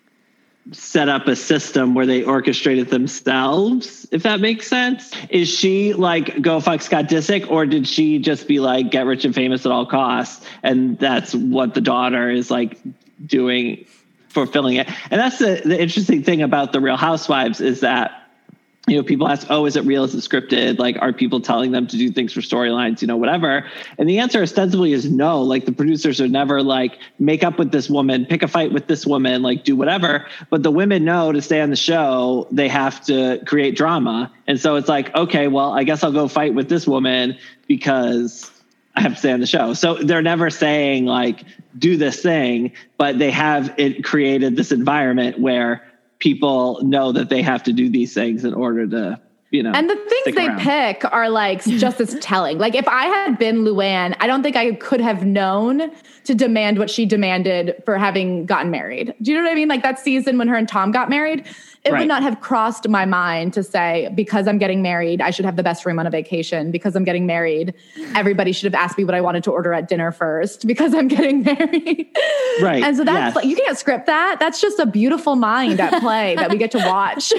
set up a system where they orchestrated themselves, if that makes sense. Is she like, go fuck Scott Disick, or did she just be like, get rich and famous at all costs? And that's what the daughter is like doing, fulfilling it. And that's the, the interesting thing about the Real Housewives is that, you know, people ask, oh, is it real? Is it scripted? Like, are people telling them to do things for storylines, you know, whatever? And the answer ostensibly is no. Like, the producers are never like, make up with this woman, pick a fight with this woman, like do whatever. But the women know to stay on the show, they have to create drama. And so it's like, okay, well, I guess I'll go fight with this woman because I have to stay on the show. So they're never saying like, do this thing, but they have it created this environment where people know that they have to do these things in order to, you know. And the things stick they around. pick are like just as telling. Like if I had been Luann, I don't think I could have known to demand what she demanded for having gotten married. Do you know what I mean? Like that season when her and Tom got married, it Right. would not have crossed my mind to say, because I'm getting married, I should have the best room on a vacation. Because I'm getting married, everybody should have asked me what I wanted to order at dinner first because I'm getting married. Right. And so that's Yes. like, you can't script that. That's just a beautiful mind at play that we get to watch.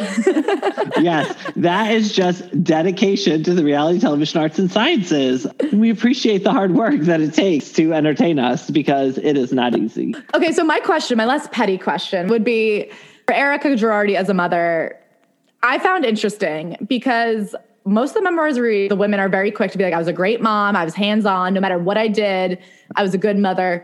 Yes, that is just dedication to the reality television arts and sciences. We appreciate the hard work that it takes to entertain us because it is not easy. Okay, so my question, my less petty question would be for Erica Girardi as a mother. I found interesting because most of the memoirs we read, the women are very quick to be like, I was a great mom. I was hands-on. No matter what I did, I was a good mother.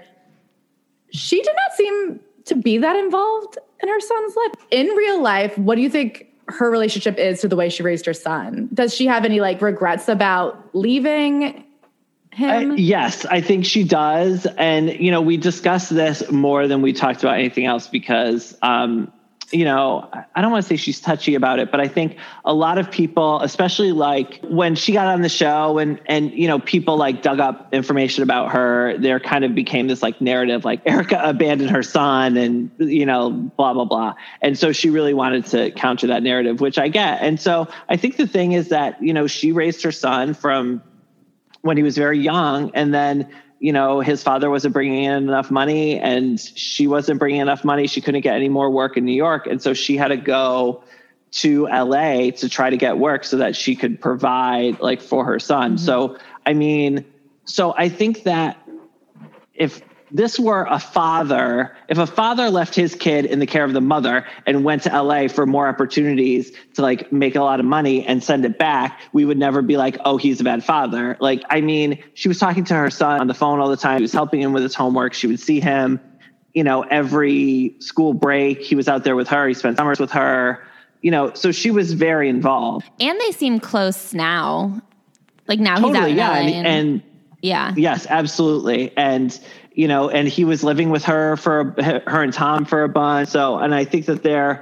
She did not seem to be that involved in her son's life. In real life, what do you think her relationship is to the way she raised her son? Does she have any like regrets about leaving him? Uh, yes, I think she does. And, you know, we discussed this more than we talked about anything else because um, you know, I don't want to say she's touchy about it, but I think a lot of people, especially like when she got on the show and, and, you know, people like dug up information about her, there kind of became this like narrative, like Erika abandoned her son and, you know, blah, blah, blah. And so she really wanted to counter that narrative, which I get. And so I think the thing is that, you know, she raised her son from when he was very young, and then, you know, his father wasn't bringing in enough money and she wasn't bringing enough money. She couldn't get any more work in New York. And so she had to go to L A to try to get work so that she could provide like for her son. Mm-hmm. So, I mean, so I think that if this were a father, if a father left his kid in the care of the mother and went to L A for more opportunities to like make a lot of money and send it back, we would never be like, oh, he's a bad father. Like, I mean, she was talking to her son on the phone all the time. She was helping him with his homework. She would see him, you know, every school break. He was out there with her. He spent summers with her, you know, so she was very involved. And they seem close now. Like now totally, he's out in yeah, L A. And, And, and yeah. Yes, absolutely. And, you know, and he was living with her for her and Tom for a bunch. So, and I think that they're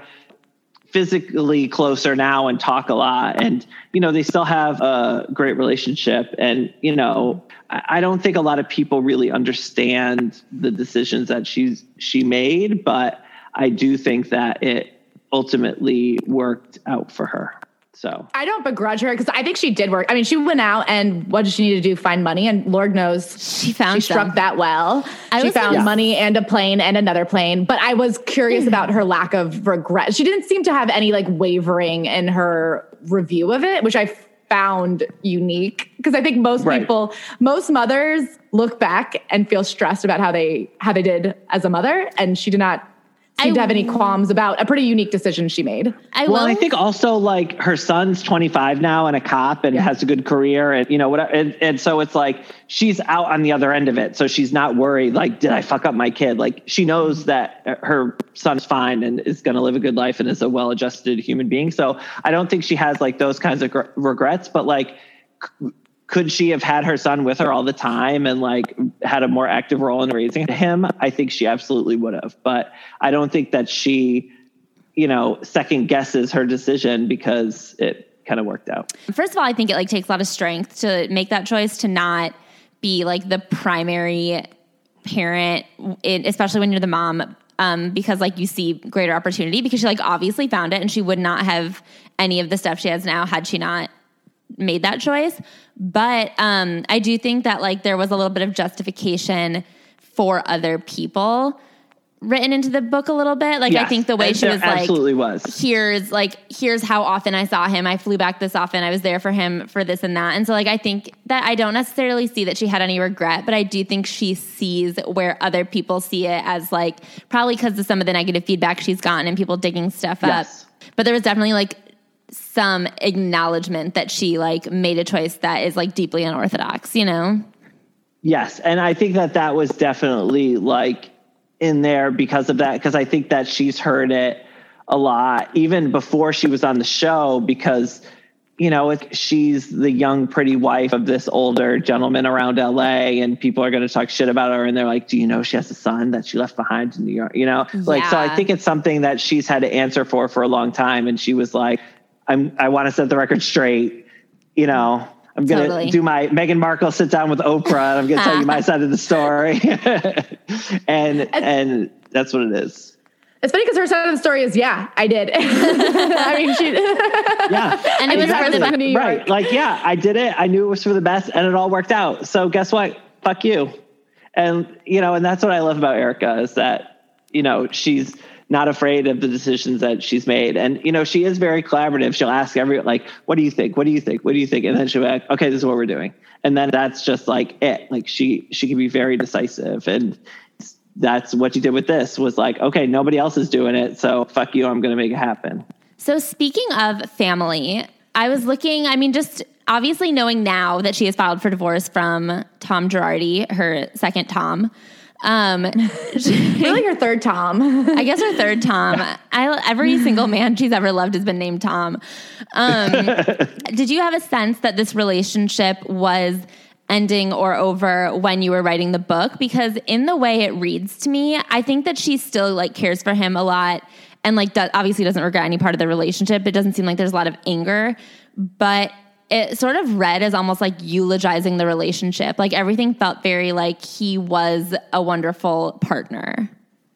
physically closer now and talk a lot, and, you know, they still have a great relationship. And, you know, I don't think a lot of people really understand the decisions that she's, she made, but I do think that it ultimately worked out for her. So I don't begrudge her because I think she did work. I mean, she went out and what did she need to do? Find money, and Lord knows she found she struck some. that well. I she was found yeah. money and a plane and another plane. But I was curious about her lack of regret. She didn't seem to have any like wavering in her review of it, which I found unique because I think most right. people, most mothers look back and feel stressed about how they how they did as a mother, and she did not seem I, to have any qualms about a pretty unique decision she made. I well, will, I think also like her son's twenty-five now and a cop and yeah. has a good career and, you know, whatever. And, and so it's like, she's out on the other end of it. So she's not worried, like, did I fuck up my kid? Like, she knows that her son's fine and is going to live a good life and is a well-adjusted human being. So I don't think she has like those kinds of gr- regrets, but like, c- could she have had her son with her all the time and like had a more active role in raising him? I think she absolutely would have, but I don't think that she, you know, second guesses her decision because it kind of worked out. First of all, I think it like takes a lot of strength to make that choice to not be like the primary parent, in, especially when you're the mom, um, because like you see greater opportunity because she like obviously found it and she would not have any of the stuff she has now had she not made that choice. But um, I do think that like there was a little bit of justification for other people written into the book a little bit. Like yes, I think the way she was like, absolutely was. Here's like, here's how often I saw him. I flew back this often. I was there for him for this and that. And so like, I think that I don't necessarily see that she had any regret, but I do think she sees where other people see it as like, probably because of some of the negative feedback she's gotten and people digging stuff yes. up. But there was definitely like some acknowledgement that she like made a choice that is like deeply unorthodox, you know? Yes. And I think that that was definitely like in there because of that. Cause I think that she's heard it a lot, even before she was on the show, because, you know, it, she's the young, pretty wife of this older gentleman around L A and people are going to talk shit about her. And they're like, do you know, she has a son that she left behind in New York, you know? Yeah. Like, so I think it's something that she's had to answer for, for a long time. And she was like, I'm, I want to set the record straight. You know, I'm going to totally. do my Meghan Markle sit down with Oprah and I'm going to tell you my side of the story. and, and that's what it is. It's funny because her side of the story is, yeah, I did. I mean, she, yeah. And it was exactly. for the best. Right. Like, yeah, I did it. I knew it was for the best and it all worked out. So guess what? Fuck you. And, you know, and that's what I love about Erika is that, you know, she's not afraid of the decisions that she's made. And, you know, she is very collaborative. She'll ask every, like, what do you think? What do you think? What do you think? And then she'll be like, okay, this is what we're doing. And then that's just like it. Like she, she can be very decisive. And that's what you did with this was like, okay, nobody else is doing it. So fuck you. I'm going to make it happen. So speaking of family, I was looking, I mean, just obviously knowing now that she has filed for divorce from Tom Girardi, her second Tom. Um, really her third Tom. I guess her third Tom. I, every single man she's ever loved has been named Tom. Um, did you have a sense that this relationship was ending or over when you were writing the book? Because in the way it reads to me, I think that she still like cares for him a lot and like do- obviously doesn't regret any part of the relationship. It doesn't seem like there's a lot of anger, but it sort of read as almost like eulogizing the relationship. Like everything felt very like he was a wonderful partner.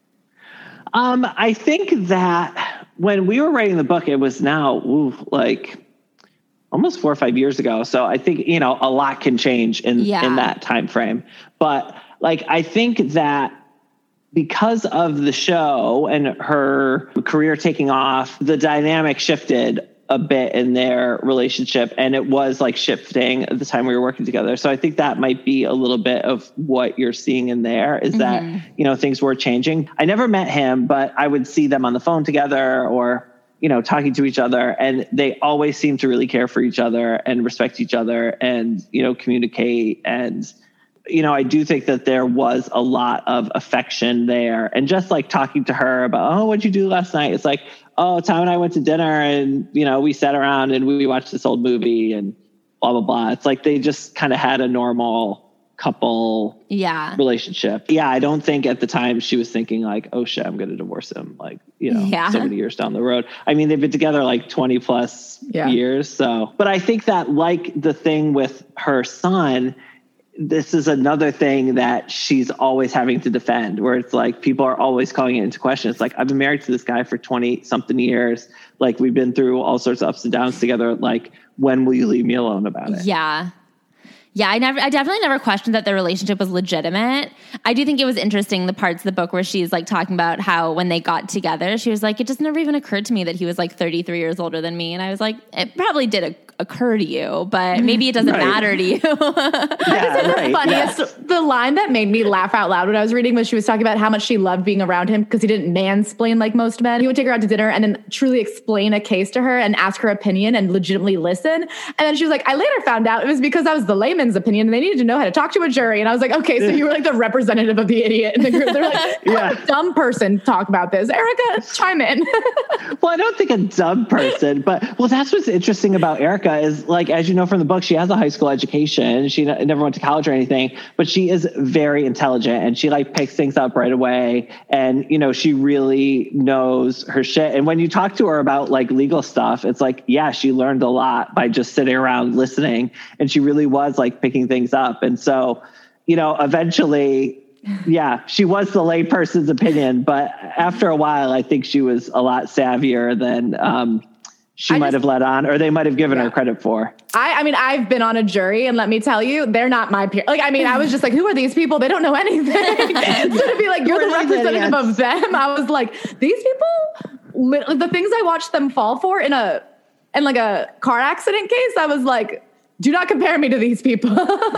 Um, I think that when we were writing the book, it was now ooh, like almost four or five years ago. So I think, you know, a lot can change in, yeah. in that time frame. But like, I think that because of the show and her career taking off, the dynamic shifted a bit in their relationship, and it was like shifting at the time we were working together. So I think that might be a little bit of what you're seeing in there is mm-hmm. that, you know, things were changing. I never met him, but I would see them on the phone together or, you know, talking to each other, and they always seemed to really care for each other and respect each other and, you know, communicate. And, you know, I do think that there was a lot of affection there, and just like talking to her about, oh, what'd you do last night? It's like, oh, Tom and I went to dinner and, you know, we sat around and we watched this old movie and blah, blah, blah. It's like they just kind of had a normal couple yeah. relationship. Yeah, I don't think at the time she was thinking like, oh shit, I'm going to divorce him. Like, you know, yeah. so many years down the road. I mean, they've been together like twenty plus yeah. years. So, but I think that like the thing with her son, this is another thing that she's always having to defend, where it's like people are always calling it into question. It's like, I've been married to this guy for twenty something years. Like we've been through all sorts of ups and downs together. Like, when will you leave me alone about it? Yeah. Yeah, I never, I definitely never questioned that their relationship was legitimate. I do think it was interesting, the parts of the book where she's like talking about how when they got together, she was like, it just never even occurred to me that he was like thirty-three years older than me. And I was like, it probably did occur to you, but maybe it doesn't right. matter to you. Yeah, right, the funniest, yeah. the line that made me laugh out loud when I was reading was she was talking about how much she loved being around him because he didn't mansplain like most men. He would take her out to dinner and then truly explain a case to her and ask her opinion and legitimately listen. And then she was like, I later found out it was because I was the layman's opinion and they needed to know how to talk to a jury. And I was like, okay, so you were like the representative of the idiot in the group. They're like, yeah. a dumb person talk about this. Erica, chime in. Well, I don't think a dumb person, but well, that's what's interesting about Erica is, like, as you know from the book, she has a high school education. She n- never went to college or anything, but she is very intelligent and she like picks things up right away. And, you know, she really knows her shit. And when you talk to her about like legal stuff, it's like, yeah, she learned a lot by just sitting around listening. And she really was like picking things up. And so, you know, eventually, yeah, she was the lay person's opinion, but after a while, I think she was a lot savvier than, um, she I might just, have let on, or they might have given yeah. her credit for. I, I mean, I've been on a jury, and let me tell you, they're not my peer. Like, I mean, I was just like, who are these people? They don't know anything. So to be like, you're the representative of them, I was like, these people, the things I watched them fall for in a, in like a car accident case, I was like, do not compare me to these people.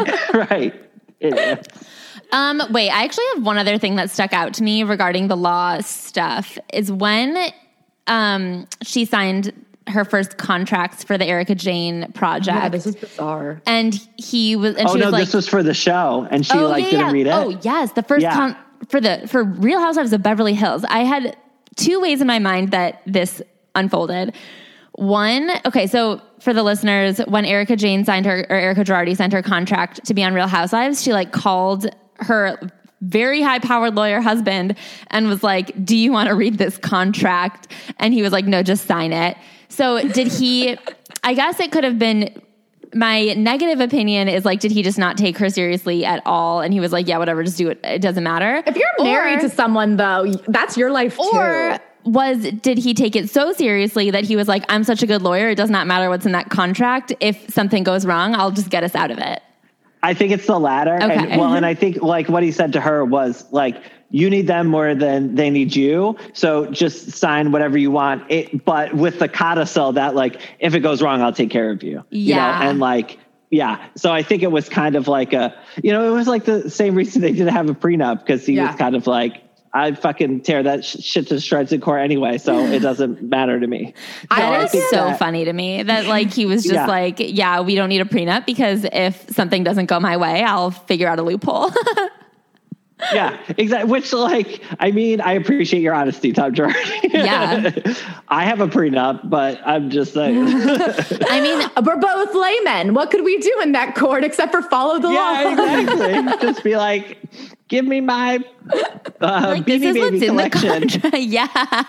Right. Yeah. Um, wait, I actually have one other thing that stuck out to me regarding the law stuff is when um, she signed her first contracts for the Erica Jane project. Yeah, this is bizarre. And he was, and oh she no, was like, this was for the show, and she oh, like yeah, didn't yeah. read it. Oh yes, the first yeah. con- for the for Real Housewives of Beverly Hills. I had two ways in my mind that this unfolded. One, okay, so for the listeners, when Erica Jane signed her, or Erica Girardi signed her contract to be on Real Housewives, she like called her very high-powered lawyer husband and was like, do you want to read this contract? And he was like, no, just sign it. So did he, I guess it could have been, my negative opinion is like, did he just not take her seriously at all? And he was like, yeah, whatever, just do it. It doesn't matter. If you're married or, to someone though, that's your life too. Or was, did he take it so seriously that he was like, I'm such a good lawyer, it does not matter what's in that contract. If something goes wrong, I'll just get us out of it. I think it's the latter. Okay. And, well, and I think like what he said to her was like, you need them more than they need you. So just sign whatever you want. It, but with the codicil that like, if it goes wrong, I'll take care of you. Yeah. You know? And like, yeah. So I think it was kind of like a, you know, it was like the same reason they didn't have a prenup, because he yeah. was kind of like, I fucking tear that sh- shit to shreds in court anyway, so it doesn't matter to me. So that is so that, funny to me that like he was just yeah. like, yeah, we don't need a prenup because if something doesn't go my way, I'll figure out a loophole. Yeah, exactly. Which, like, I mean, I appreciate your honesty, Tom Girardi. Yeah. I have a prenup, but I'm just saying. I mean, we're both laymen. What could we do in that court except for follow the yeah, law? Exactly. Just be like, give me my uh, Like, this Beanie is Baby what's in the collection. contract. Yeah.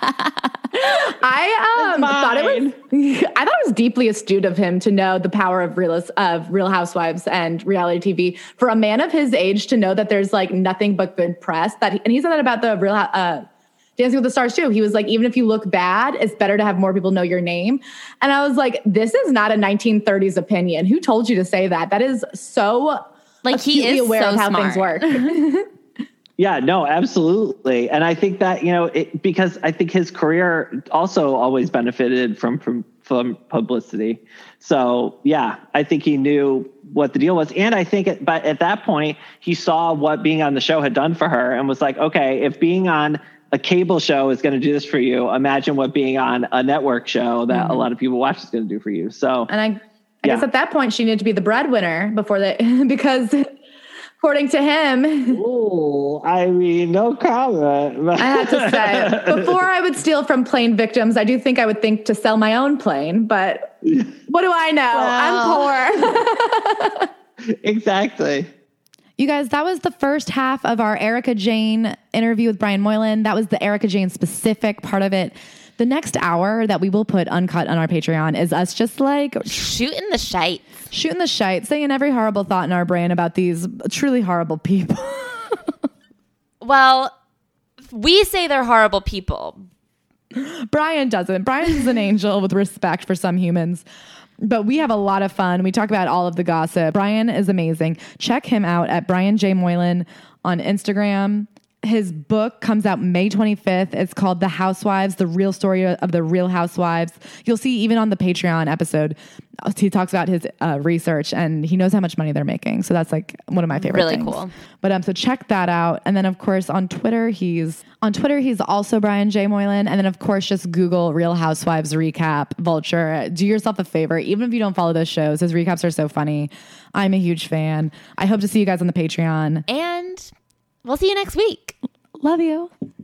I um, thought it mine. was. I thought it was deeply astute of him to know the power of real of Real Housewives and reality T V for a man of his age to know that there's like nothing but good press. That he, and he said that about the Real uh, Dancing with the Stars too. He was like, even if you look bad, it's better to have more people know your name. And I was like, this is not a nineteen thirties opinion. Who told you to say that? That is so Like, he acutely is aware so of how smart. things work. Yeah, no, absolutely. And I think that, you know, it, because I think his career also always benefited from, from, from publicity. So, yeah, I think he knew what the deal was. And I think, it, but at that point, he saw what being on the show had done for her and was like, okay, if being on a cable show is going to do this for you, imagine what being on a network show that mm-hmm. a lot of people watch is going to do for you. So, and I, I yeah. guess at that point, she needed to be the breadwinner before that, because according to him, ooh, I mean, no comment. I have to say, before I would steal from plane victims, I do think I would think to sell my own plane, but what do I know? Well. I'm poor. Exactly. You guys, that was the first half of our Erika Jayne interview with Brian Moylan. That was the Erika Jayne specific part of it. The next hour that we will put uncut on our Patreon is us just like shooting the shite. Shooting the shite, saying every horrible thought in our brain about these truly horrible people. Well, we say they're horrible people. Brian doesn't. Brian is an angel with respect for some humans. But we have a lot of fun. We talk about all of the gossip. Brian is amazing. Check him out at Brian J. Moylan on Instagram. His book comes out May twenty-fifth. It's called The Housewives, The Real Story of the Real Housewives. You'll see even on the Patreon episode, he talks about his uh, research and he knows how much money they're making. So that's like one of my favorite really things. Cool. But um, so check that out. And then of course on Twitter, he's on Twitter, he's also Brian J. Moylan. And then of course, just Google Real Housewives recap, Vulture. Do yourself a favor. Even if you don't follow those shows, his recaps are so funny. I'm a huge fan. I hope to see you guys on the Patreon. And we'll see you next week. Love you.